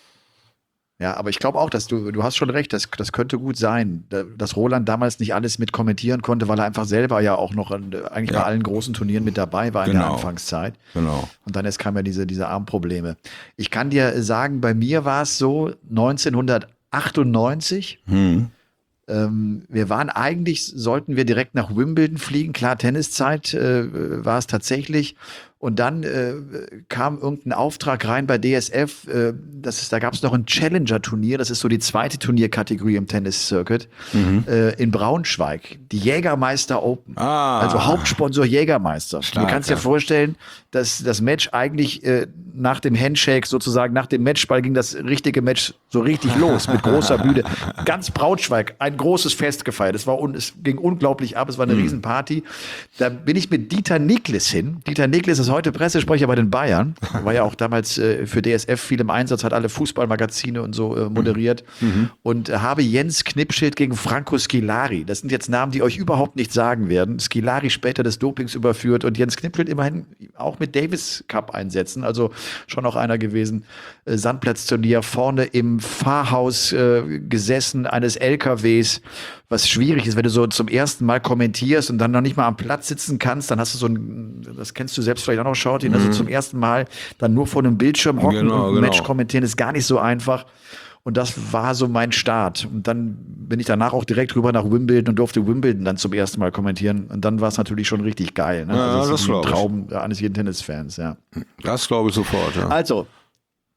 Ja, aber ich glaube auch, dass du hast schon recht, das könnte gut sein, dass Roland damals nicht alles mit kommentieren konnte, weil er einfach selber ja auch noch eigentlich bei allen großen Turnieren mit dabei war in der Anfangszeit. Genau. Und dann erst kamen ja diese Armprobleme. Ich kann dir sagen, bei mir war es so 1998. Wir waren sollten wir direkt nach Wimbledon fliegen. Klar, Tenniszeit war es tatsächlich. Und dann kam irgendein Auftrag rein bei DSF. Da gab es noch ein Challenger-Turnier. Das ist so die zweite Turnierkategorie im Tennis-Circuit in Braunschweig. Die Jägermeister Open. Also Hauptsponsor Jägermeister. Du kannst dir vorstellen, dass das Match eigentlich nach dem Handshake, sozusagen nach dem Matchball, ging das richtige Match so richtig los mit großer Bühne. Ganz Braunschweig, ein großes Fest gefeiert. Es ging unglaublich ab. Es war eine Riesenparty. Da bin ich mit Dieter Niklis hin. Dieter Niklis ist heute Pressesprecher bei den Bayern. War ja auch damals für DSF viel im Einsatz, hat alle Fußballmagazine und so moderiert. Und habe Jens Knipschild gegen Franco Scolari. Das sind jetzt Namen, die euch überhaupt nicht sagen werden. Scolari später des Dopings überführt und Jens Knipschild immerhin auch mit Davis Cup einsetzen. Also schon auch einer gewesen. Sandplatzturnier, vorne im Fahrhaus gesessen eines LKWs, was schwierig ist, wenn du so zum ersten Mal kommentierst und dann noch nicht mal am Platz sitzen kannst, dann hast du das kennst du selbst vielleicht auch noch, Shorty, also zum ersten Mal dann nur vor einem Bildschirm hocken und ein Match kommentieren, ist gar nicht so einfach. Und das war so mein Start. Und dann bin ich danach auch direkt rüber nach Wimbledon und durfte Wimbledon dann zum ersten Mal kommentieren. Und dann war es natürlich schon richtig geil. Ne? Ja, also das ist ein Traum eines jeden Tennisfans, ja. Das glaube ich sofort, ja. Also,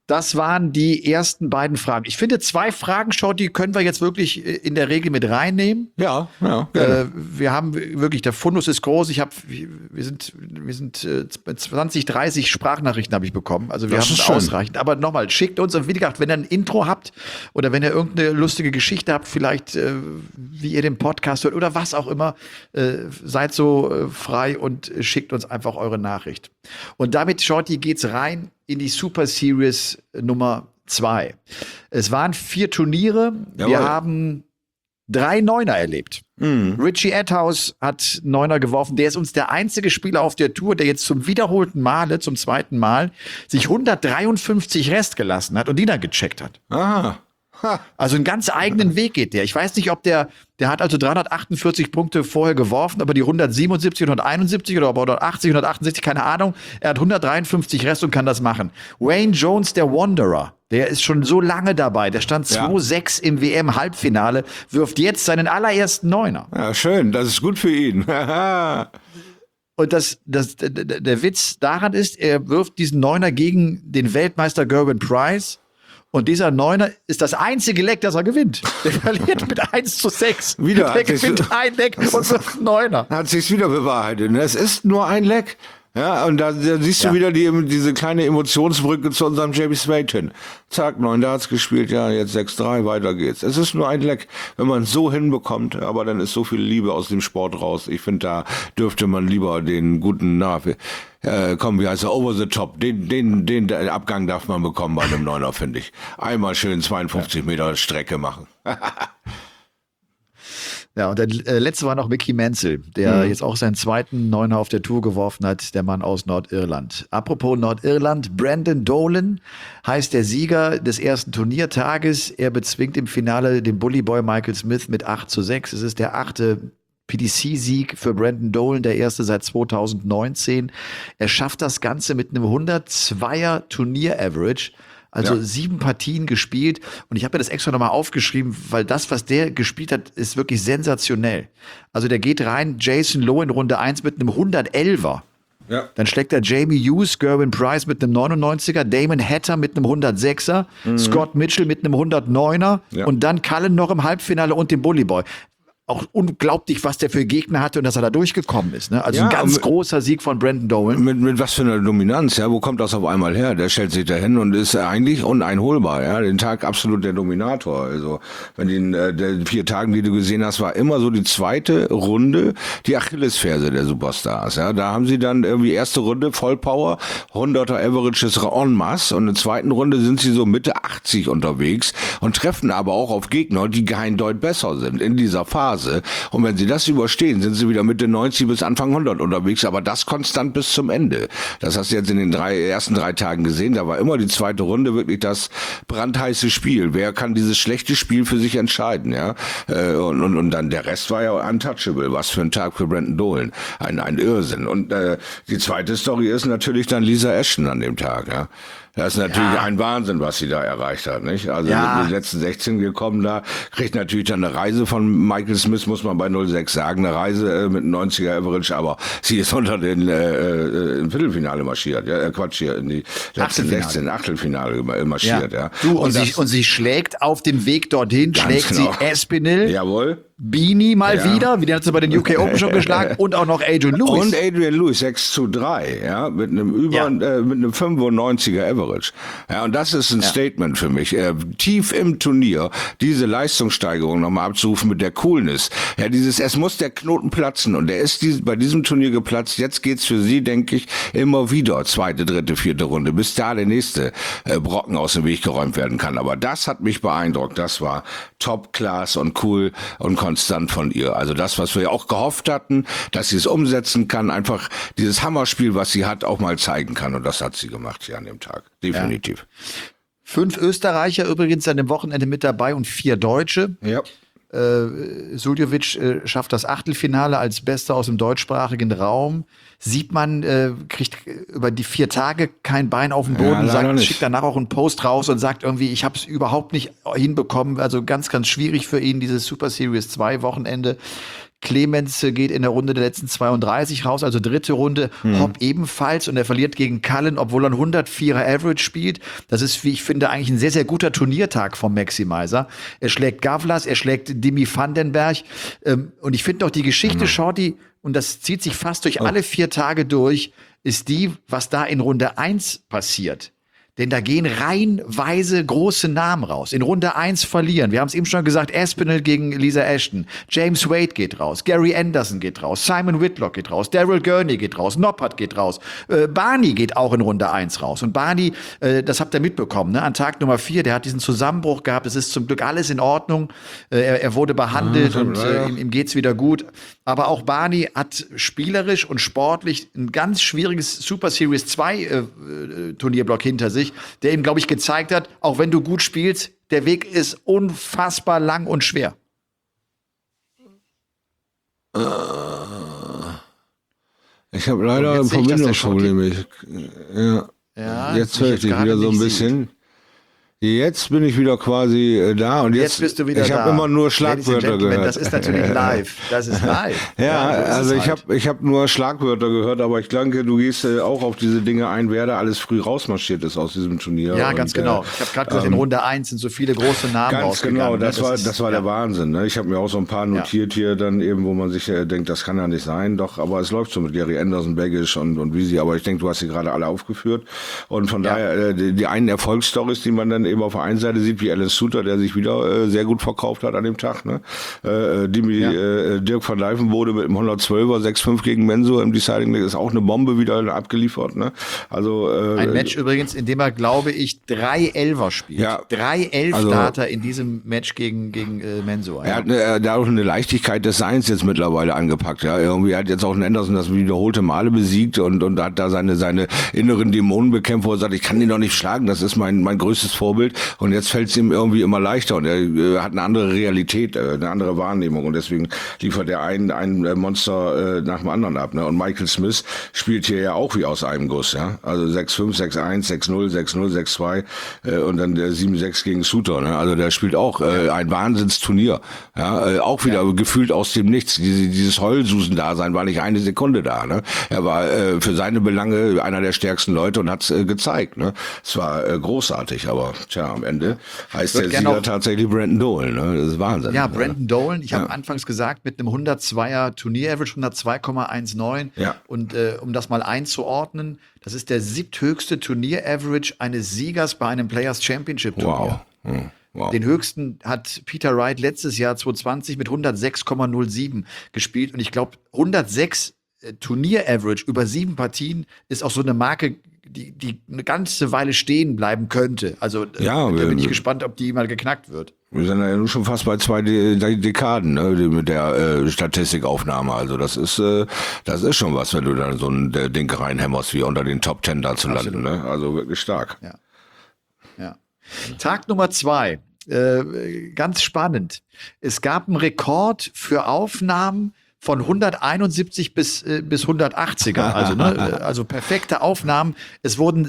Das waren die ersten beiden Fragen. Ich finde, 2 Fragen, Shorty, können wir jetzt wirklich in der Regel mit reinnehmen. Ja. Wir haben wirklich, der Fundus ist groß. Wir sind 20, 30 Sprachnachrichten habe ich bekommen. Also wir Das haben ist es schön. ausreichend. Aber nochmal, schickt uns, und wie gesagt, wenn ihr ein Intro habt oder wenn ihr irgendeine lustige Geschichte habt, vielleicht wie ihr den Podcast hört oder was auch immer, seid so frei und schickt uns einfach eure Nachricht. Und damit, Shorty, geht's rein in die Super Series Nummer 2. Es waren 4 Turniere. Jawohl. Wir haben 3 Neuner erlebt. Richie Etthaus hat Neuner geworfen. Der ist uns der einzige Spieler auf der Tour, der jetzt zum wiederholten Male, zum zweiten Mal, sich 153 Rest gelassen hat und die dann gecheckt hat. Ah. Also einen ganz eigenen Weg geht der. Ich weiß nicht, ob der hat also 348 Punkte vorher geworfen, aber die 177, 171 oder 180, 168, keine Ahnung. Er hat 153 Rest und kann das machen. Wayne Jones, der Wanderer, der ist schon so lange dabei. Der stand 2-6 im WM-Halbfinale, wirft jetzt seinen allerersten Neuner. Ja, schön. Das ist gut für ihn. Und der Witz daran ist, er wirft diesen Neuner gegen den Weltmeister Gerwin Price. Und dieser Neuner ist das einzige Leck, das er gewinnt. Der verliert mit 1-6. Wieder Der hat sich- gewinnt ein Leck und wirft einen Neuner. Hat sich's wieder bewahrheitet. Es ist nur ein Leck. Ja, und da siehst du wieder diese kleine Emotionsbrücke zu unserem Jamie Spade hin. Zack, 9 Darts gespielt, ja, jetzt 6-3, weiter geht's. Es ist nur ein Leck, wenn man es so hinbekommt, aber dann ist so viel Liebe aus dem Sport raus. Ich finde, da dürfte man lieber den guten, wie heißt er, over the top, den Abgang darf man bekommen bei einem Neuner, finde ich. Einmal schön 52 Meter Strecke machen. Ja, und der letzte war noch Mickey Menzel, der jetzt auch seinen zweiten Neuner auf der Tour geworfen hat, der Mann aus Nordirland. Apropos Nordirland, Brandon Dolan heißt der Sieger des ersten Turniertages. Er bezwingt im Finale den Bullyboy Michael Smith mit 8-6. Es ist der 8. PDC-Sieg für Brandon Dolan, der erste seit 2019. Er schafft das Ganze mit einem 102er Turnier-Average. Also 7 Partien gespielt. Und ich habe mir das extra nochmal aufgeschrieben, weil das, was der gespielt hat, ist wirklich sensationell. Also der geht rein, Jason Lowe in Runde 1 mit einem 111er. Ja. Dann schlägt er Jamie Hughes, Gerwin Price mit einem 99er, Damon Hatter mit einem 106er, Scott Mitchell mit einem 109er und dann Cullen noch im Halbfinale und den Bullyboy. Auch unglaublich, was der für Gegner hatte und dass er da durchgekommen ist. Ne? Also Ja, ein ganz und großer Sieg von Brandon Dolan. Mit was für einer Dominanz, ja? Wo kommt das auf einmal her? Der stellt sich da hin und ist eigentlich uneinholbar, ja? Den Tag absolut der Dominator. Also, wenn den 4 Tagen, die du gesehen hast, war immer so die zweite Runde die Achillesferse der Superstars, ja? Da haben sie dann irgendwie erste Runde Vollpower, 100er Averages en masse und in der zweiten Runde sind sie so Mitte 80 unterwegs und treffen aber auch auf Gegner, die kein Deut besser sind in dieser Phase. Und wenn sie das überstehen, sind sie wieder Mitte 90 bis Anfang 100 unterwegs, aber das konstant bis zum Ende. Das hast du jetzt in den ersten 3 Tagen gesehen, da war immer die zweite Runde wirklich das brandheiße Spiel. Wer kann dieses schlechte Spiel für sich entscheiden, ja? Und dann der Rest war ja untouchable. Was für ein Tag für Brandon Dolan. Ein Irrsinn. Und die zweite Story ist natürlich dann Lisa Ashton an dem Tag, ja. Das ist natürlich ein Wahnsinn, was sie da erreicht hat, nicht? Also mit den letzten 16 gekommen da, kriegt natürlich dann eine Reise von Michael Smith, muss man bei 06 sagen, eine Reise mit 90er Average, aber sie ist unter den im Viertelfinale marschiert, hier in die letzten 16 Achtelfinale marschiert, ja. Du, und sie schlägt auf dem Weg dorthin, schlägt sie Espinel, Jawohl. Beanie mal wieder, wie die hat sie bei den UK Open schon geschlagen, und auch noch Adrian Lewis. Und Adrian Lewis 6-3, ja, mit einem mit einem 95er Average. Ja, und das ist ein Statement für mich. Tief im Turnier diese Leistungssteigerung nochmal abzurufen mit der Coolness. Ja, es muss der Knoten platzen und der ist bei diesem Turnier geplatzt. Jetzt geht's für sie, denke ich, immer wieder 2., 3., 4. Runde, bis da der nächste Brocken aus dem Weg geräumt werden kann. Aber das hat mich beeindruckt. Das war Top-Class und cool und konstant von ihr. Also das, was wir ja auch gehofft hatten, dass sie es umsetzen kann, einfach dieses Hammerspiel, was sie hat, auch mal zeigen kann. Und das hat sie gemacht hier an dem Tag. Definitiv. 5 Österreicher übrigens an dem Wochenende mit dabei und 4 Deutsche. Ja. Suljovic schafft das Achtelfinale als Bester aus dem deutschsprachigen Raum. Sieht man, kriegt über die 4 Tage kein Bein auf den Boden, schickt danach auch einen Post raus und sagt irgendwie, ich habe es überhaupt nicht hinbekommen. Also ganz, ganz schwierig für ihn, dieses Super Series 2 Wochenende. Clemens geht in der Runde der letzten 32 raus, also dritte Runde. Hopp ebenfalls und er verliert gegen Cullen, obwohl er ein 104er Average spielt. Das ist, wie ich finde, eigentlich ein sehr, sehr guter Turniertag vom Maximizer. Er schlägt Gavlas, er schlägt Dimi Vandenberg. Und ich finde doch die Geschichte, Shorty, und das zieht sich fast durch alle 4 Tage durch, ist die, was da in Runde 1 passiert. Denn da gehen reihenweise große Namen raus. In Runde 1 verlieren. Wir haben es eben schon gesagt, Aspinall gegen Lisa Ashton. James Wade geht raus. Gary Anderson geht raus. Simon Whitlock geht raus. Daryl Gurney geht raus. Noppert geht raus. Barney geht auch in Runde 1 raus. Und Barney, das habt ihr mitbekommen, ne? An Tag Nummer 4, der hat diesen Zusammenbruch gehabt. Es ist zum Glück alles in Ordnung. Er wurde behandelt und ihm geht's wieder gut. Aber auch Barney hat spielerisch und sportlich ein ganz schwieriges Super Series 2 Turnierblock hinter sich, der ihm, glaube ich, gezeigt hat, auch wenn du gut spielst, der Weg ist unfassbar lang und schwer. Ich habe leider ein Verbindungsprobleme. Ja, jetzt höre ich dich wieder so ein bisschen. Jetzt bin ich wieder quasi da und jetzt bist du wieder ich habe immer nur Schlagwörter gehört. Das ist natürlich live. Das ist live. Ja, also ich halt. hab nur Schlagwörter gehört, aber ich denke, du gehst auch auf diese Dinge ein, wer da alles früh rausmarschiert ist aus diesem Turnier. Ja, und, ganz genau. Ich habe gerade gesagt, in Runde 1 sind so viele große Namen rausgegangen. Ganz genau, das war der Wahnsinn. Ne? Ich habe mir auch so ein paar notiert hier dann eben, wo man sich denkt, das kann ja nicht sein. Doch, aber es läuft so mit Gary Anderson, Baggish und Wiesi. Aber ich denke, du hast sie gerade alle aufgeführt. Und von daher, die einen Erfolgsstories, die man dann eben auf der einen Seite sieht, wie Alan Suter, der sich wieder sehr gut verkauft hat an dem Tag. Ne? Dirk van Dijvenbode mit dem 112er 6-5 gegen Mensur im Deciding League ist auch eine Bombe wieder abgeliefert. Ne? Also ein Match übrigens, in dem er, glaube ich, 3 Elfer spielt. Ja, 3 Elf-Starter in diesem Match gegen Mensur. Er hat dadurch eine Leichtigkeit des Seins jetzt mittlerweile angepackt. Ja, irgendwie hat jetzt auch ein Anderson das wiederholte Male besiegt und hat da seine inneren Dämonen bekämpft, wo er sagt, ich kann ihn doch nicht schlagen, das ist mein größtes Vorbild. Und jetzt fällt es ihm irgendwie immer leichter und er hat eine andere Realität, eine andere Wahrnehmung und deswegen liefert er ein Monster nach dem anderen ab. Ne? Und Michael Smith spielt hier ja auch wie aus einem Guss. Ja? Also 6-5, 6-1, 6-0, 6-0, 6-2 und dann der 7-6 gegen Suter. Ne? Also der spielt auch ein Wahnsinnsturnier. Ja? Auch wieder gefühlt aus dem Nichts. Dieses Heulsusen-Dasein war nicht eine Sekunde da. Ne? Er war für seine Belange einer der stärksten Leute und hat es gezeigt. Ne? Es war großartig, aber am Ende heißt der Sieger tatsächlich Brandon Dolan. Ne? Das ist Wahnsinn. Ja, Brandon Dolan. Ich habe anfangs gesagt, mit einem 102er Turnier-Average, 102,19. Ja. Und um das mal einzuordnen, das ist der 7. Turnier-Average eines Siegers bei einem Players Championship-Turnier. Wow. Wow. Den höchsten hat Peter Wright letztes Jahr 2020 mit 106,07 gespielt. Und ich glaube, 106 Turnier-Average über 7 Partien ist auch so eine Marke, die eine ganze Weile stehen bleiben könnte. Also da bin ich gespannt, ob die mal geknackt wird. Wir sind ja nun schon fast bei 2 Dekaden, ne, mit der Statistikaufnahme. Also das ist schon was, wenn du dann so ein Ding reinhämmerst, wie unter den Top 10 da zu landen. Ne? Also wirklich stark. Ja. Tag Nummer 2. Ganz spannend. Es gab einen Rekord für Aufnahmen von 171 bis 180er, also perfekte Aufnahmen. Es wurden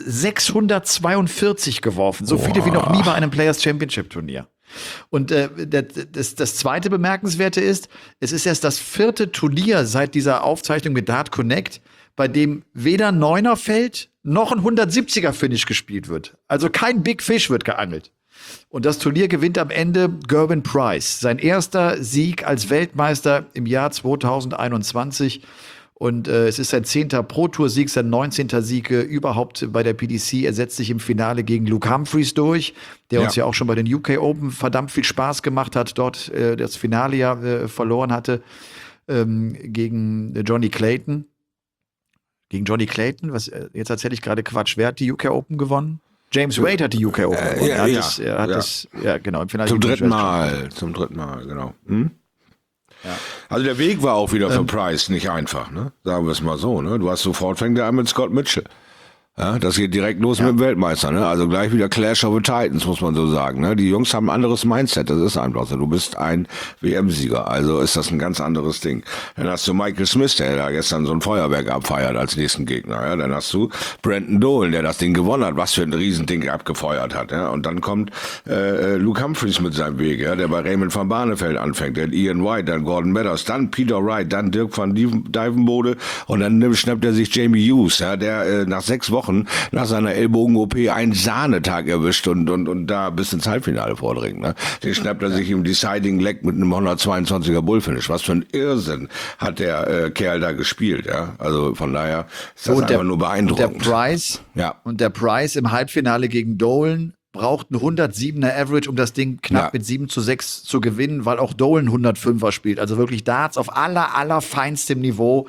642 geworfen, so viele wie noch nie bei einem Players Championship Turnier. Und das zweite Bemerkenswerte ist, es ist erst das 4. Turnier seit dieser Aufzeichnung mit Dart Connect, bei dem weder 9er fällt, noch ein 170er Finish gespielt wird. Also kein Big Fish wird geangelt. Und das Turnier gewinnt am Ende Gerwin Price. Sein erster Sieg als Weltmeister im Jahr 2021. Und es ist sein 10. Pro-Tour-Sieg, sein 19. Sieg überhaupt bei der PDC. Er setzt sich im Finale gegen Luke Humphreys durch, der uns ja auch schon bei den UK Open verdammt viel Spaß gemacht hat, dort das Finale verloren hatte gegen Johnny Clayton. Gegen Johnny Clayton, jetzt erzähle ich gerade Quatsch, wer hat die UK Open gewonnen? James Wade hat die UK Open gewonnen. Genau, im Finale. Zum dritten Mal, genau. Ja. Also der Weg war auch wieder für Price nicht einfach, ne? Sagen wir es mal so, ne? Du hast sofort, fängt er an mit Scott Mitchell. Ja, das geht direkt los mit dem Weltmeister, ne? Also gleich wieder Clash of the Titans, muss man so sagen, ne? Die Jungs haben ein anderes Mindset, das ist einfach so. Du bist ein WM-Sieger, also ist das ein ganz anderes Ding. Dann hast du Michael Smith, der da gestern so ein Feuerwerk abfeiert als nächsten Gegner, ja? Dann hast du Brandon Dolan, der das Ding gewonnen hat, was für ein Riesending abgefeuert hat, ja? Und dann kommt Luke Humphries mit seinem Weg, ja? Der bei Raymond van Barneveld anfängt, dann Ian White, dann Gordon Meadows, dann Peter Wright, dann Dirk van Dijvenbode und dann schnappt er sich Jamie Hughes, ja? Der nach 6 Wochen nach seiner Ellbogen-OP einen Sahnetag erwischt und da bis ins Halbfinale vordringt. Ne? Den schnappt er sich im Deciding Leg mit einem 122er Bullfinish. Was für ein Irrsinn hat der Kerl da gespielt. Ja? Also von daher ist das einfach nur beeindruckend. Und der Price im Halbfinale gegen Dolan braucht einen 107er Average, um das Ding knapp mit 7:6 zu gewinnen, weil auch Dolan 105er spielt. Also wirklich Darts auf allerfeinstem Niveau,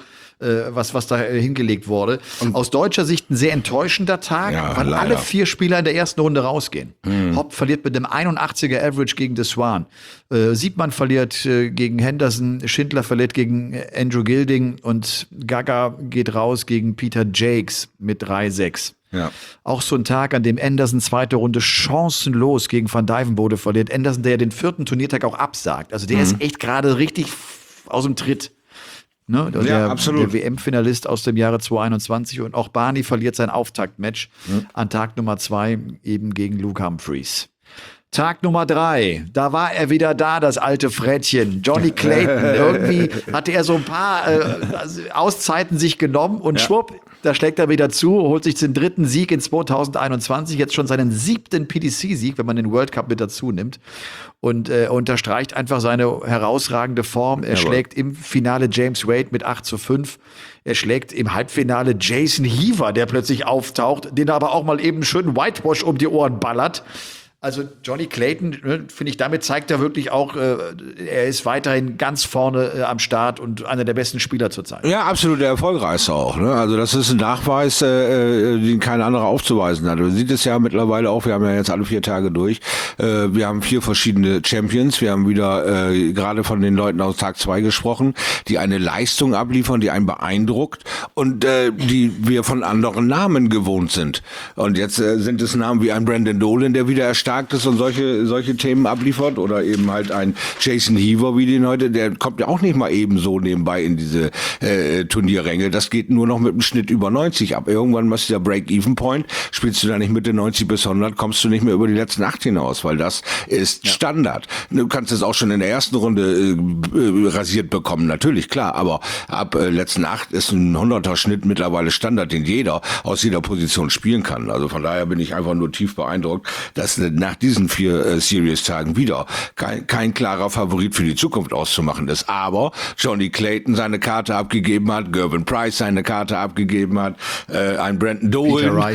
was da hingelegt wurde. Und aus deutscher Sicht ein sehr enttäuschender Tag, weil leider alle 4 Spieler in der ersten Runde rausgehen. Hopp verliert mit einem 81er Average gegen Deswan. Siebmann verliert gegen Henderson, Schindler verliert gegen Andrew Gilding und Gaga geht raus gegen Peter Jakes mit 3:6. Ja. Auch so ein Tag, an dem Anderson zweite Runde chancenlos gegen Van Dijvenbode verliert. Anderson, der ja den 4. Turniertag auch absagt. Also der ist echt gerade richtig aus dem Tritt. Ne? Der WM-Finalist aus dem Jahre 2021. Und auch Barney verliert sein Auftaktmatch an Tag Nummer 2 eben gegen Luke Humphries. Tag Nummer 3, da war er wieder da, das alte Frettchen, Johnny Clayton. Irgendwie hatte er so ein paar Auszeiten sich genommen und schwupp, da schlägt er wieder zu, holt sich den 3. Sieg in 2021, jetzt schon seinen 7. PDC-Sieg, wenn man den World Cup mit dazu nimmt. Und unterstreicht einfach seine herausragende Form. Er schlägt im Finale James Wade mit 8:5. Er schlägt im Halbfinale Jason Heaver, der plötzlich auftaucht, den er aber auch mal eben schön Whitewash um die Ohren ballert. Also Johnny Clayton, finde ich, damit zeigt er wirklich auch, er ist weiterhin ganz vorne am Start und einer der besten Spieler zurzeit. Ja, absolut der erfolgreichste auch. Ne? Also das ist ein Nachweis, den kein anderer aufzuweisen hat. Man sieht es ja mittlerweile auch, wir haben ja jetzt alle 4 Tage durch. Wir haben 4 verschiedene Champions. Wir haben wieder gerade von den Leuten aus Tag 2 gesprochen, die eine Leistung abliefern, die einen beeindruckt und die wir von anderen Namen gewohnt sind. Und jetzt sind es Namen wie ein Brandon Dolan, der wieder erstarkt ist und solche Themen abliefert, oder eben halt ein Jason Heaver wie den heute, der kommt ja auch nicht mal eben so nebenbei in diese Turnierränge. Das geht nur noch mit einem Schnitt über 90 ab. Irgendwann machst du ja Break-Even-Point, spielst du da nicht Mitte 90 bis 100, kommst du nicht mehr über die letzten 8 hinaus, weil das ist Standard. Du kannst es auch schon in der ersten Runde rasiert bekommen, natürlich, klar, aber ab letzten 8 ist ein 100er Schnitt mittlerweile Standard, den jeder aus jeder Position spielen kann. Also von daher bin ich einfach nur tief beeindruckt, dass nach diesen 4 Series-Tagen wieder kein klarer Favorit für die Zukunft auszumachen ist. Aber Johnny Clayton seine Karte abgegeben hat, Gervin Price seine Karte abgegeben hat, ein Brandon Dolan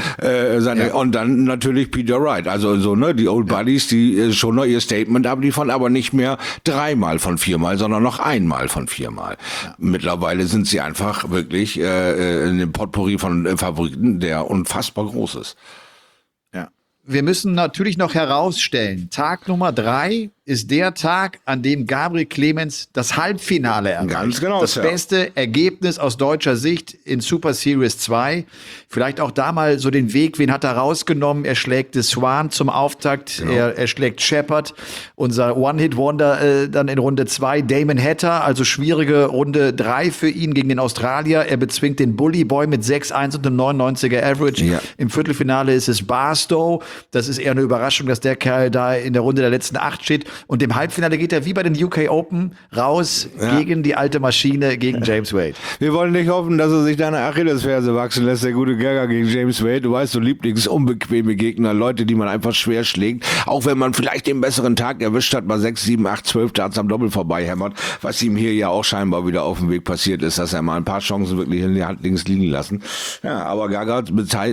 und dann natürlich Peter Wright. Also so die Old Buddies, die schon noch ihr Statement abliefern, aber nicht mehr 3-mal von 4-mal, sondern noch 1-mal von 4-mal. Ja. Mittlerweile sind sie einfach wirklich in dem Potpourri von Favoriten, der unfassbar groß ist. Wir müssen natürlich noch herausstellen, Tag Nummer 3 ist der Tag, an dem Gabriel Clemens das Halbfinale erreicht. Ganz genau. Das beste Ergebnis aus deutscher Sicht in Super Series 2. Vielleicht auch da mal so den Weg, wen hat er rausgenommen? Er schlägt Swan zum Auftakt, er schlägt Shepard, unser One-Hit-Wonder dann in Runde 2. Damon Hatter, also schwierige Runde 3 für ihn gegen den Australier. Er bezwingt den Bully Boy mit 6:1 und einem 99er Average. Ja. Im Viertelfinale ist es Barstow. Das ist eher eine Überraschung, dass der Kerl da in der Runde der letzten 8 steht. Und im Halbfinale geht er wie bei den UK Open raus gegen die alte Maschine, gegen James Wade. Wir wollen nicht hoffen, dass er sich da eine Achillesferse wachsen lässt, der gute Gaga gegen James Wade. Du weißt, so lieblingsunbequeme Gegner, Leute, die man einfach schwer schlägt. Auch wenn man vielleicht den besseren Tag erwischt hat, mal 6, 7, 8, 12 Darts am Doppel vorbeihämmert. Was ihm hier ja auch scheinbar wieder auf dem Weg passiert ist, dass er mal ein paar Chancen wirklich in die Hand links liegen lassen. Ja, aber Gaga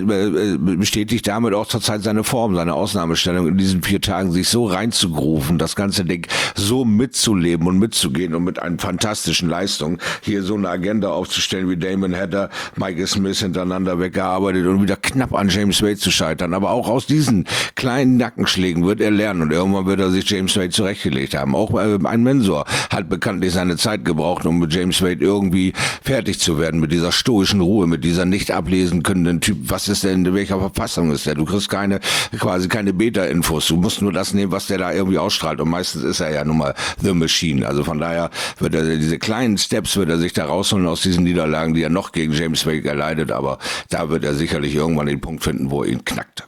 bestätigt damit auch zurzeit seine Form, seine Ausnahmestellung in diesen 4 Tagen, sich so reinzugrooven, das das ganze Ding so mitzuleben und mitzugehen und mit einer fantastischen Leistung hier so eine Agenda aufzustellen wie Damon Hatter, Michael Smith hintereinander weggearbeitet und wieder knapp an James Wade zu scheitern. Aber auch aus diesen kleinen Nackenschlägen wird er lernen und irgendwann wird er sich James Wade zurechtgelegt haben. Auch ein Mensur hat bekanntlich seine Zeit gebraucht, um mit James Wade irgendwie fertig zu werden, mit dieser stoischen Ruhe, mit dieser nicht ablesen können Typ. Was ist denn, in welcher Verfassung ist der? Du kriegst quasi keine Beta-Infos. Du musst nur das nehmen, was der da irgendwie ausstrahlt. Und meistens ist er ja nun mal The Machine. Also von daher wird er diese kleinen Steps wird er sich da rausholen aus diesen Niederlagen, die er noch gegen James Wade erleidet. Aber da wird er sicherlich irgendwann den Punkt finden, wo er ihn knackt.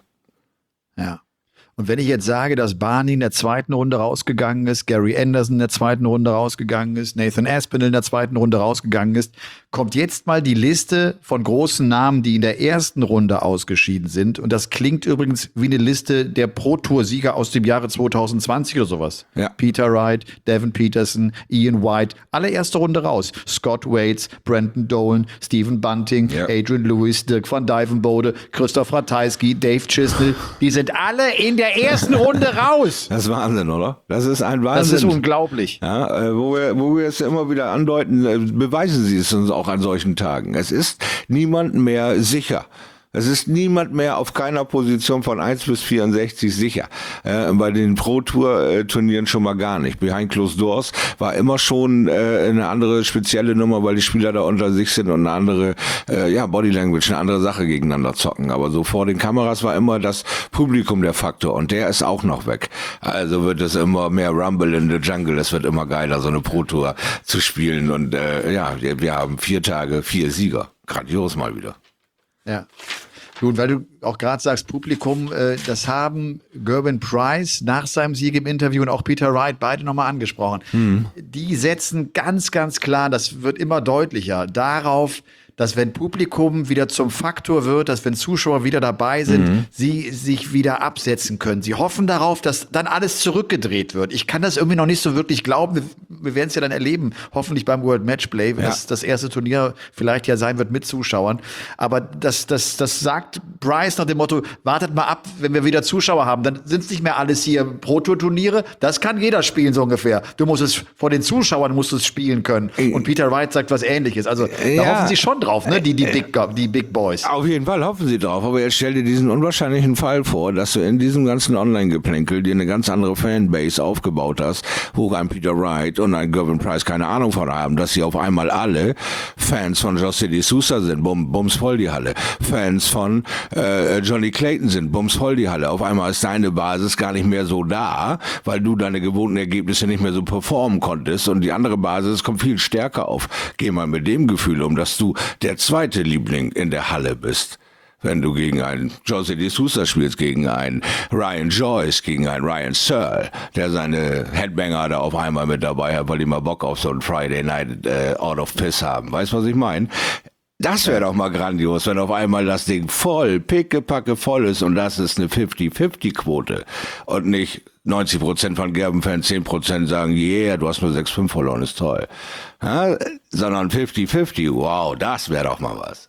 Ja. Und wenn ich jetzt sage, dass Barney in der zweiten Runde rausgegangen ist, Gary Anderson in der zweiten Runde rausgegangen ist, Nathan Aspinall in der zweiten Runde rausgegangen ist, kommt jetzt mal die Liste von großen Namen, die in der ersten Runde ausgeschieden sind. Und das klingt übrigens wie eine Liste der Pro-Tour-Sieger aus dem Jahre 2020 oder sowas. Ja. Peter Wright, Devin Peterson, Ian White, alle erste Runde raus. Scott Waits, Brandon Dolan, Stephen Bunting, ja. Adrian Lewis, Dirk van Dijvenbode, Christoph Ratajski, Dave Chisnell. Die sind alle in der ersten Runde raus. Das ist Wahnsinn, oder? Das ist ein Wahnsinn. Das ist unglaublich. Ja, wo wir es immer wieder andeuten, beweisen Sie es uns auch an solchen Tagen. Es ist niemand mehr sicher. Es ist niemand mehr auf keiner Position von 1 bis 64 sicher. Bei den Pro-Tour-Turnieren schon mal gar nicht. Behind Closed Doors war immer schon eine andere spezielle Nummer, weil die Spieler da unter sich sind und eine andere Body Language, eine andere Sache gegeneinander zocken. Aber so vor den Kameras war immer das Publikum der Faktor und der ist auch noch weg. Also wird es immer mehr Rumble in the Jungle. Es wird immer geiler, so eine Pro-Tour zu spielen. Und wir haben 4 Tage, 4 Sieger. Grandios mal wieder. Ja. Gut, weil du auch gerade sagst, Publikum, das haben Gerben Price nach seinem Sieg im Interview und auch Peter Wright beide nochmal angesprochen. Die setzen ganz, ganz klar, das wird immer deutlicher, darauf, dass wenn Publikum wieder zum Faktor wird, dass wenn Zuschauer wieder dabei sind, sie sich wieder absetzen können. Sie hoffen darauf, dass dann alles zurückgedreht wird. Ich kann das irgendwie noch nicht so wirklich glauben. Wir werden es ja dann erleben, hoffentlich beim World Matchplay, wenn das erste Turnier vielleicht ja sein wird mit Zuschauern. Aber das sagt Bryce nach dem Motto, wartet mal ab, wenn wir wieder Zuschauer haben, dann sind es nicht mehr alles hier Pro-Tour-Turniere. Das kann jeder spielen, so ungefähr. Du musst es vor den Zuschauern musst du es spielen können. Und Peter Wright sagt was Ähnliches. Also da hoffen sie schon drauf, ne? Die Big Boys. Auf jeden Fall hoffen sie drauf, aber jetzt stell dir diesen unwahrscheinlichen Fall vor, dass du in diesem ganzen Online-Geplänkel dir eine ganz andere Fanbase aufgebaut hast, wo ein Peter Wright und ein Gerben Price keine Ahnung von haben, dass sie auf einmal alle Fans von José de Sousa sind, bums voll die Halle. Fans von Johnny Clayton sind, bums voll die Halle. Auf einmal ist deine Basis gar nicht mehr so da, weil du deine gewohnten Ergebnisse nicht mehr so performen konntest und die andere Basis kommt viel stärker auf. Geh mal mit dem Gefühl um, dass du der zweite Liebling in der Halle bist. Wenn du gegen einen José de Sousa spielst, gegen einen Ryan Joyce, gegen einen Ryan Searle, der seine Headbanger da auf einmal mit dabei hat, weil die mal Bock auf so einen Friday Night Out of Piss haben. Weißt du, was ich meine? Das wäre doch mal grandios, wenn auf einmal das Ding voll, pickepacke voll ist und das ist eine 50-50-Quote und nicht 90% von Gerben-Fans, 10% sagen, yeah, du hast nur 6-5 verloren, ist toll. Ja, sondern 50-50, wow, das wäre doch mal was.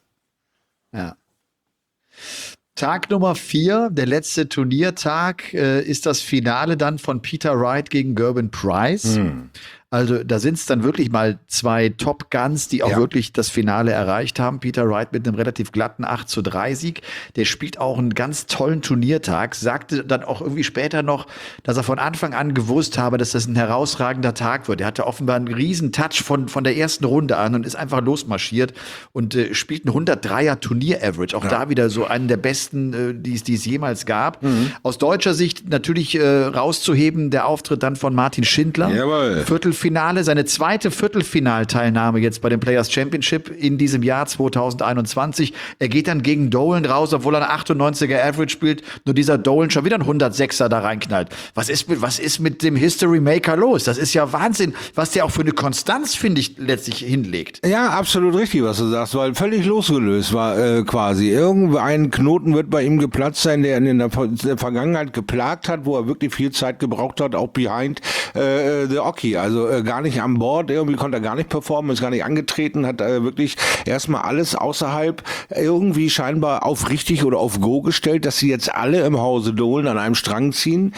Ja. Tag Nummer 4, der letzte Turniertag, ist das Finale dann von Peter Wright gegen Gerben Price. Also da sind es dann wirklich mal 2 Top Guns, die auch wirklich das Finale erreicht haben. Peter Wright mit einem relativ glatten 8:3-Sieg. Der spielt auch einen ganz tollen Turniertag, sagte dann auch irgendwie später noch, dass er von Anfang an gewusst habe, dass das ein herausragender Tag wird. Er hatte offenbar einen riesen Touch von der ersten Runde an und ist einfach losmarschiert und spielt einen 103er Turnier-Average. Auch da wieder so einen der besten, die es jemals gab. Aus deutscher Sicht natürlich rauszuheben, der Auftritt dann von Martin Schindler. Jawohl. Viertelfinale, seine zweite Viertelfinalteilnahme jetzt bei dem Players Championship in diesem Jahr 2021. Er geht dann gegen Dolan raus, obwohl er eine 98er Average spielt, nur dieser Dolan schon wieder ein 106er da reinknallt. Was ist mit dem History Maker los? Das ist ja Wahnsinn, was der auch für eine Konstanz, finde ich, letztlich hinlegt. Ja, absolut richtig, was du sagst, weil völlig losgelöst war quasi. Irgendein Knoten wird bei ihm geplatzt sein, der ihn in der Vergangenheit geplagt hat, wo er wirklich viel Zeit gebraucht hat, auch behind the Oki, also gar nicht an Bord, irgendwie konnte er gar nicht performen, ist gar nicht angetreten, hat wirklich erstmal alles außerhalb irgendwie scheinbar auf richtig oder auf Go gestellt, dass sie jetzt alle im Hause Dolan an einem Strang ziehen.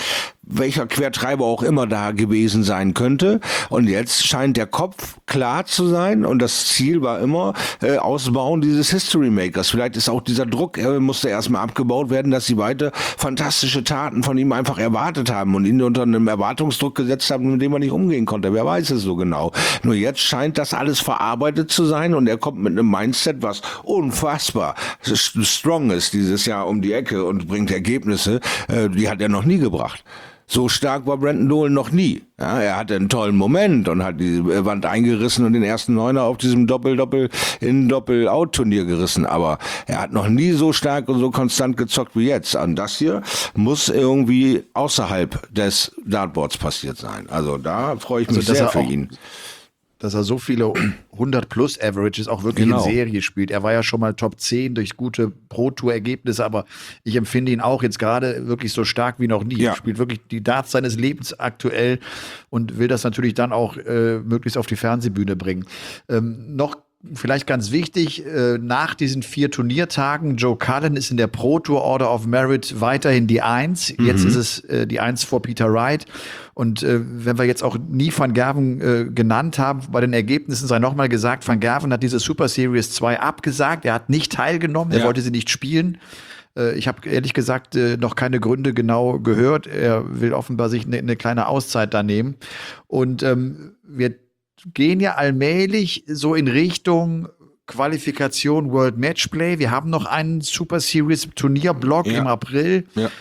welcher Quertreiber auch immer da gewesen sein könnte. Und jetzt scheint der Kopf klar zu sein und das Ziel war immer Ausbauen dieses History Makers. Vielleicht ist auch dieser Druck, er musste erstmal abgebaut werden, dass sie weiter fantastische Taten von ihm einfach erwartet haben und ihn unter einem Erwartungsdruck gesetzt haben, mit dem er nicht umgehen konnte. Wer weiß es so genau. Nur jetzt scheint das alles verarbeitet zu sein und er kommt mit einem Mindset, was unfassbar strong ist dieses Jahr um die Ecke und bringt Ergebnisse, die hat er noch nie gebracht. So stark war Brandon Dolan noch nie. Ja, er hatte einen tollen Moment und hat die Wand eingerissen und den ersten Neuner auf diesem Doppel-Out-Turnier gerissen. Aber er hat noch nie so stark und so konstant gezockt wie jetzt. Und das hier muss irgendwie außerhalb des Dartboards passiert sein. Also da freue ich mich sehr für ihn. Dass er so viele 100+ Averages auch wirklich in Serie spielt. Er war ja schon mal Top 10 durch gute Pro-Tour-Ergebnisse, aber ich empfinde ihn auch jetzt gerade wirklich so stark wie noch nie. Ja. Er spielt wirklich die Darts seines Lebens aktuell und will das natürlich dann auch möglichst auf die Fernsehbühne bringen. Noch vielleicht ganz wichtig, nach diesen 4 Turniertagen, Joe Cullen ist in der Pro Tour Order of Merit weiterhin die 1. Jetzt ist es die 1 vor Peter Wright. Und wenn wir jetzt auch nie Van Gerwen genannt haben, bei den Ergebnissen sei nochmal gesagt, Van Gerwen hat diese Super Series 2 abgesagt. Er hat nicht teilgenommen, er wollte sie nicht spielen. Ich habe ehrlich gesagt noch keine Gründe genau gehört. Er will offenbar sich eine kleine Auszeit da nehmen. Und wir gehen ja allmählich so in Richtung Qualifikation World Matchplay. Wir haben noch einen Super Series Turnierblock im April. Ja.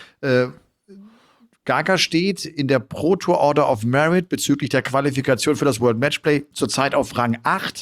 Gaga steht in der Pro Tour Order of Merit bezüglich der Qualifikation für das World Matchplay zurzeit auf Rang 8.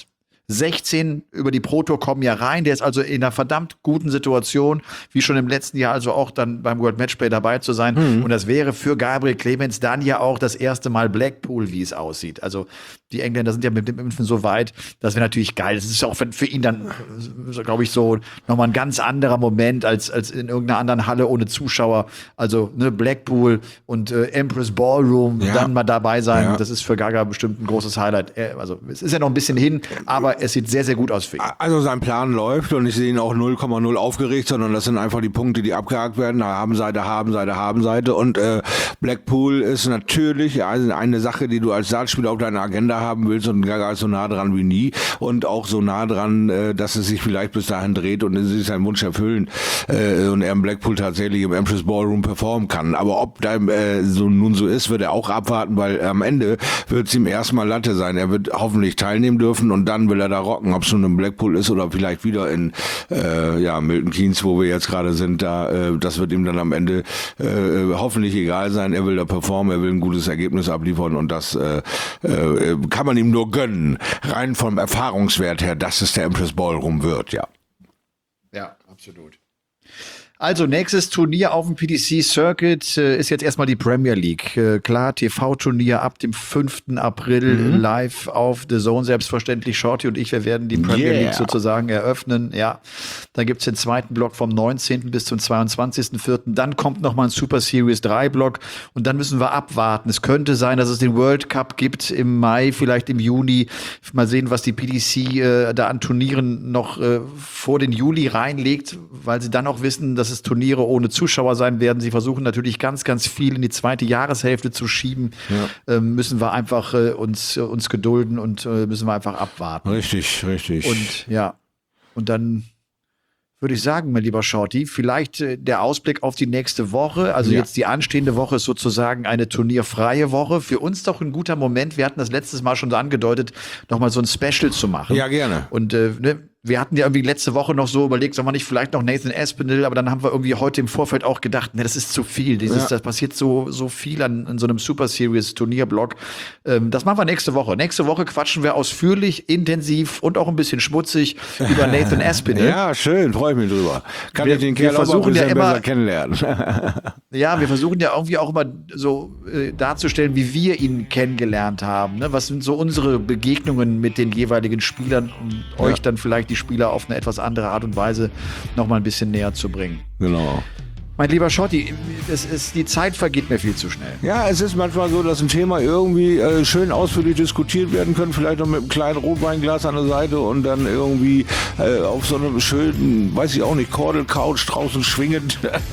16 über die Pro Tour kommen ja rein. Der ist also in einer verdammt guten Situation, wie schon im letzten Jahr, also auch dann beim World Matchplay dabei zu sein. Und das wäre für Gabriel Clemens dann ja auch das erste Mal Blackpool, wie es aussieht. Also die Engländer sind ja mit dem Impfen so weit, das wäre natürlich geil. Das ist auch für ihn dann, glaube ich, so nochmal ein ganz anderer Moment als in irgendeiner anderen Halle ohne Zuschauer. Also Blackpool und Empress Ballroom, dann mal dabei sein. Das ist für Gaga bestimmt ein großes Highlight. Also es ist ja noch ein bisschen hin, aber es sieht sehr, sehr gut aus für ihn. Also sein Plan läuft und ich sehe ihn auch 0,0 aufgeregt, sondern das sind einfach die Punkte, die abgehakt werden. Habenseite und Blackpool ist natürlich eine Sache, die du als Dartspieler auf deiner Agenda haben willst und Gaga ist so nah dran wie nie und auch so nah dran, dass es sich vielleicht bis dahin dreht und sich seinen Wunsch erfüllen und er im Blackpool tatsächlich im Empress Ballroom performen kann. Aber ob da so ist, wird er auch abwarten, weil am Ende wird es ihm erstmal Latte sein. Er wird hoffentlich teilnehmen dürfen und dann will er da rocken, ob es nun im Blackpool ist oder vielleicht wieder in Milton Keynes, wo wir jetzt gerade sind, das wird ihm dann am Ende hoffentlich egal sein. Er will da performen, er will ein gutes Ergebnis abliefern und das kann man ihm nur gönnen. Rein vom Erfahrungswert her, dass es der Empress Ballroom wird, ja. Ja, absolut. Also nächstes Turnier auf dem PDC Circuit ist jetzt erstmal die Premier League. Klar, TV-Turnier ab dem 5. April live auf The Zone. Selbstverständlich Shorty und ich, wir werden die Premier League sozusagen eröffnen. Ja, da gibt's den zweiten Block vom 19. bis zum 22.04. Dann kommt nochmal ein Super Series 3 Block und dann müssen wir abwarten. Es könnte sein, dass es den World Cup gibt im Mai, vielleicht im Juni. Mal sehen, was die PDC da an Turnieren noch vor den Juli reinlegt, weil sie dann auch wissen, dass es Turniere ohne Zuschauer sein werden. Sie versuchen natürlich ganz, ganz viel in die zweite Jahreshälfte zu schieben. Ja. Müssen wir einfach uns gedulden und müssen wir einfach abwarten. Richtig. Und dann würde ich sagen, mein lieber Shorty, vielleicht der Ausblick auf die nächste Woche. Also jetzt die anstehende Woche ist sozusagen eine turnierfreie Woche. Für uns doch ein guter Moment. Wir hatten das letztes Mal schon so angedeutet, nochmal so ein Special zu machen. Ja, gerne. Und wir hatten ja irgendwie letzte Woche noch so überlegt, sollen wir nicht vielleicht noch Nathan Aspinall, aber dann haben wir irgendwie heute im Vorfeld auch gedacht, ne, das ist zu viel. Das passiert so viel an so einem Super Series Turnierblock. Das machen wir nächste Woche. Nächste Woche quatschen wir ausführlich, intensiv und auch ein bisschen schmutzig über Nathan Aspinall. Ja, schön, freue ich mich drüber. Kann ich den Kerl auch ein bisschen besser kennenlernen. Ja, wir versuchen ja irgendwie auch immer so darzustellen, wie wir ihn kennengelernt haben. Ne? Was sind so unsere Begegnungen mit den jeweiligen Spielern, um euch dann vielleicht die Spieler auf eine etwas andere Art und Weise noch mal ein bisschen näher zu bringen. Genau. Mein lieber Schotti, die Zeit vergeht mir viel zu schnell. Ja, es ist manchmal so, dass ein Thema irgendwie schön ausführlich diskutiert werden kann, vielleicht noch mit einem kleinen Rotweinglas an der Seite und dann irgendwie auf so einem schönen, weiß ich auch nicht, Kordel-Couch draußen schwingend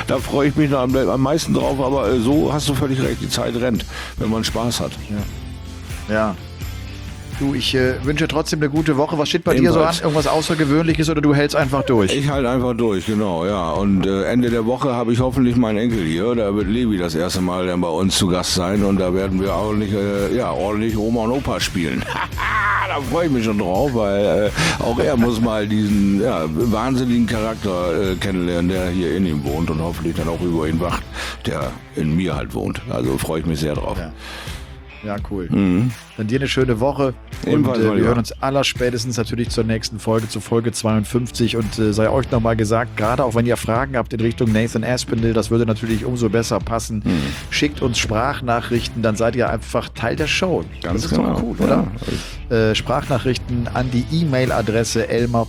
Da freue ich mich noch am meisten drauf, aber so hast du völlig recht, die Zeit rennt, wenn man Spaß hat. Ja. Du, ich wünsche trotzdem eine gute Woche. Was steht bei dir so an? Irgendwas Außergewöhnliches oder du hältst einfach durch? Ich halte einfach durch, genau, ja. Und Ende der Woche habe ich hoffentlich meinen Enkel hier. Da wird Levi das erste Mal dann bei uns zu Gast sein und da werden wir ordentlich Oma und Opa spielen. Da freue ich mich schon drauf, weil auch er muss mal diesen wahnsinnigen Charakter kennenlernen, der hier in ihm wohnt und hoffentlich dann auch über ihn wacht, der in mir halt wohnt. Also freue ich mich sehr drauf. Ja, cool. Dann dir eine schöne Woche. Ebenfalls, Und wir hören uns allerspätestens natürlich zur nächsten Folge, zur Folge 52. Und sei euch nochmal gesagt, gerade auch wenn ihr Fragen habt in Richtung Nathan Aspinall, das würde natürlich umso besser passen. Schickt uns Sprachnachrichten, dann seid ihr einfach Teil der Show. Ganz das ist genau. doch cool, oder? Ja. Sprachnachrichten an die E-Mail-Adresse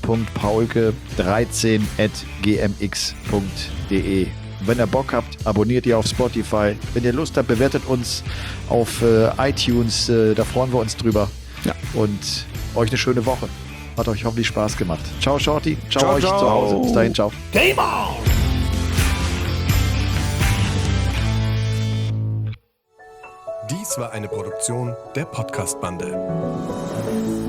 elmar.paulke13@gmx.de. Wenn ihr Bock habt, abonniert ihr auf Spotify. Wenn ihr Lust habt, bewertet uns auf iTunes. Da freuen wir uns drüber. Ja. Und euch eine schöne Woche. Hat euch hoffentlich Spaß gemacht. Ciao, Shorty. Ciao euch zu Hause. Bis dahin, ciao. Game on! Dies war eine Produktion der Podcast-Bande.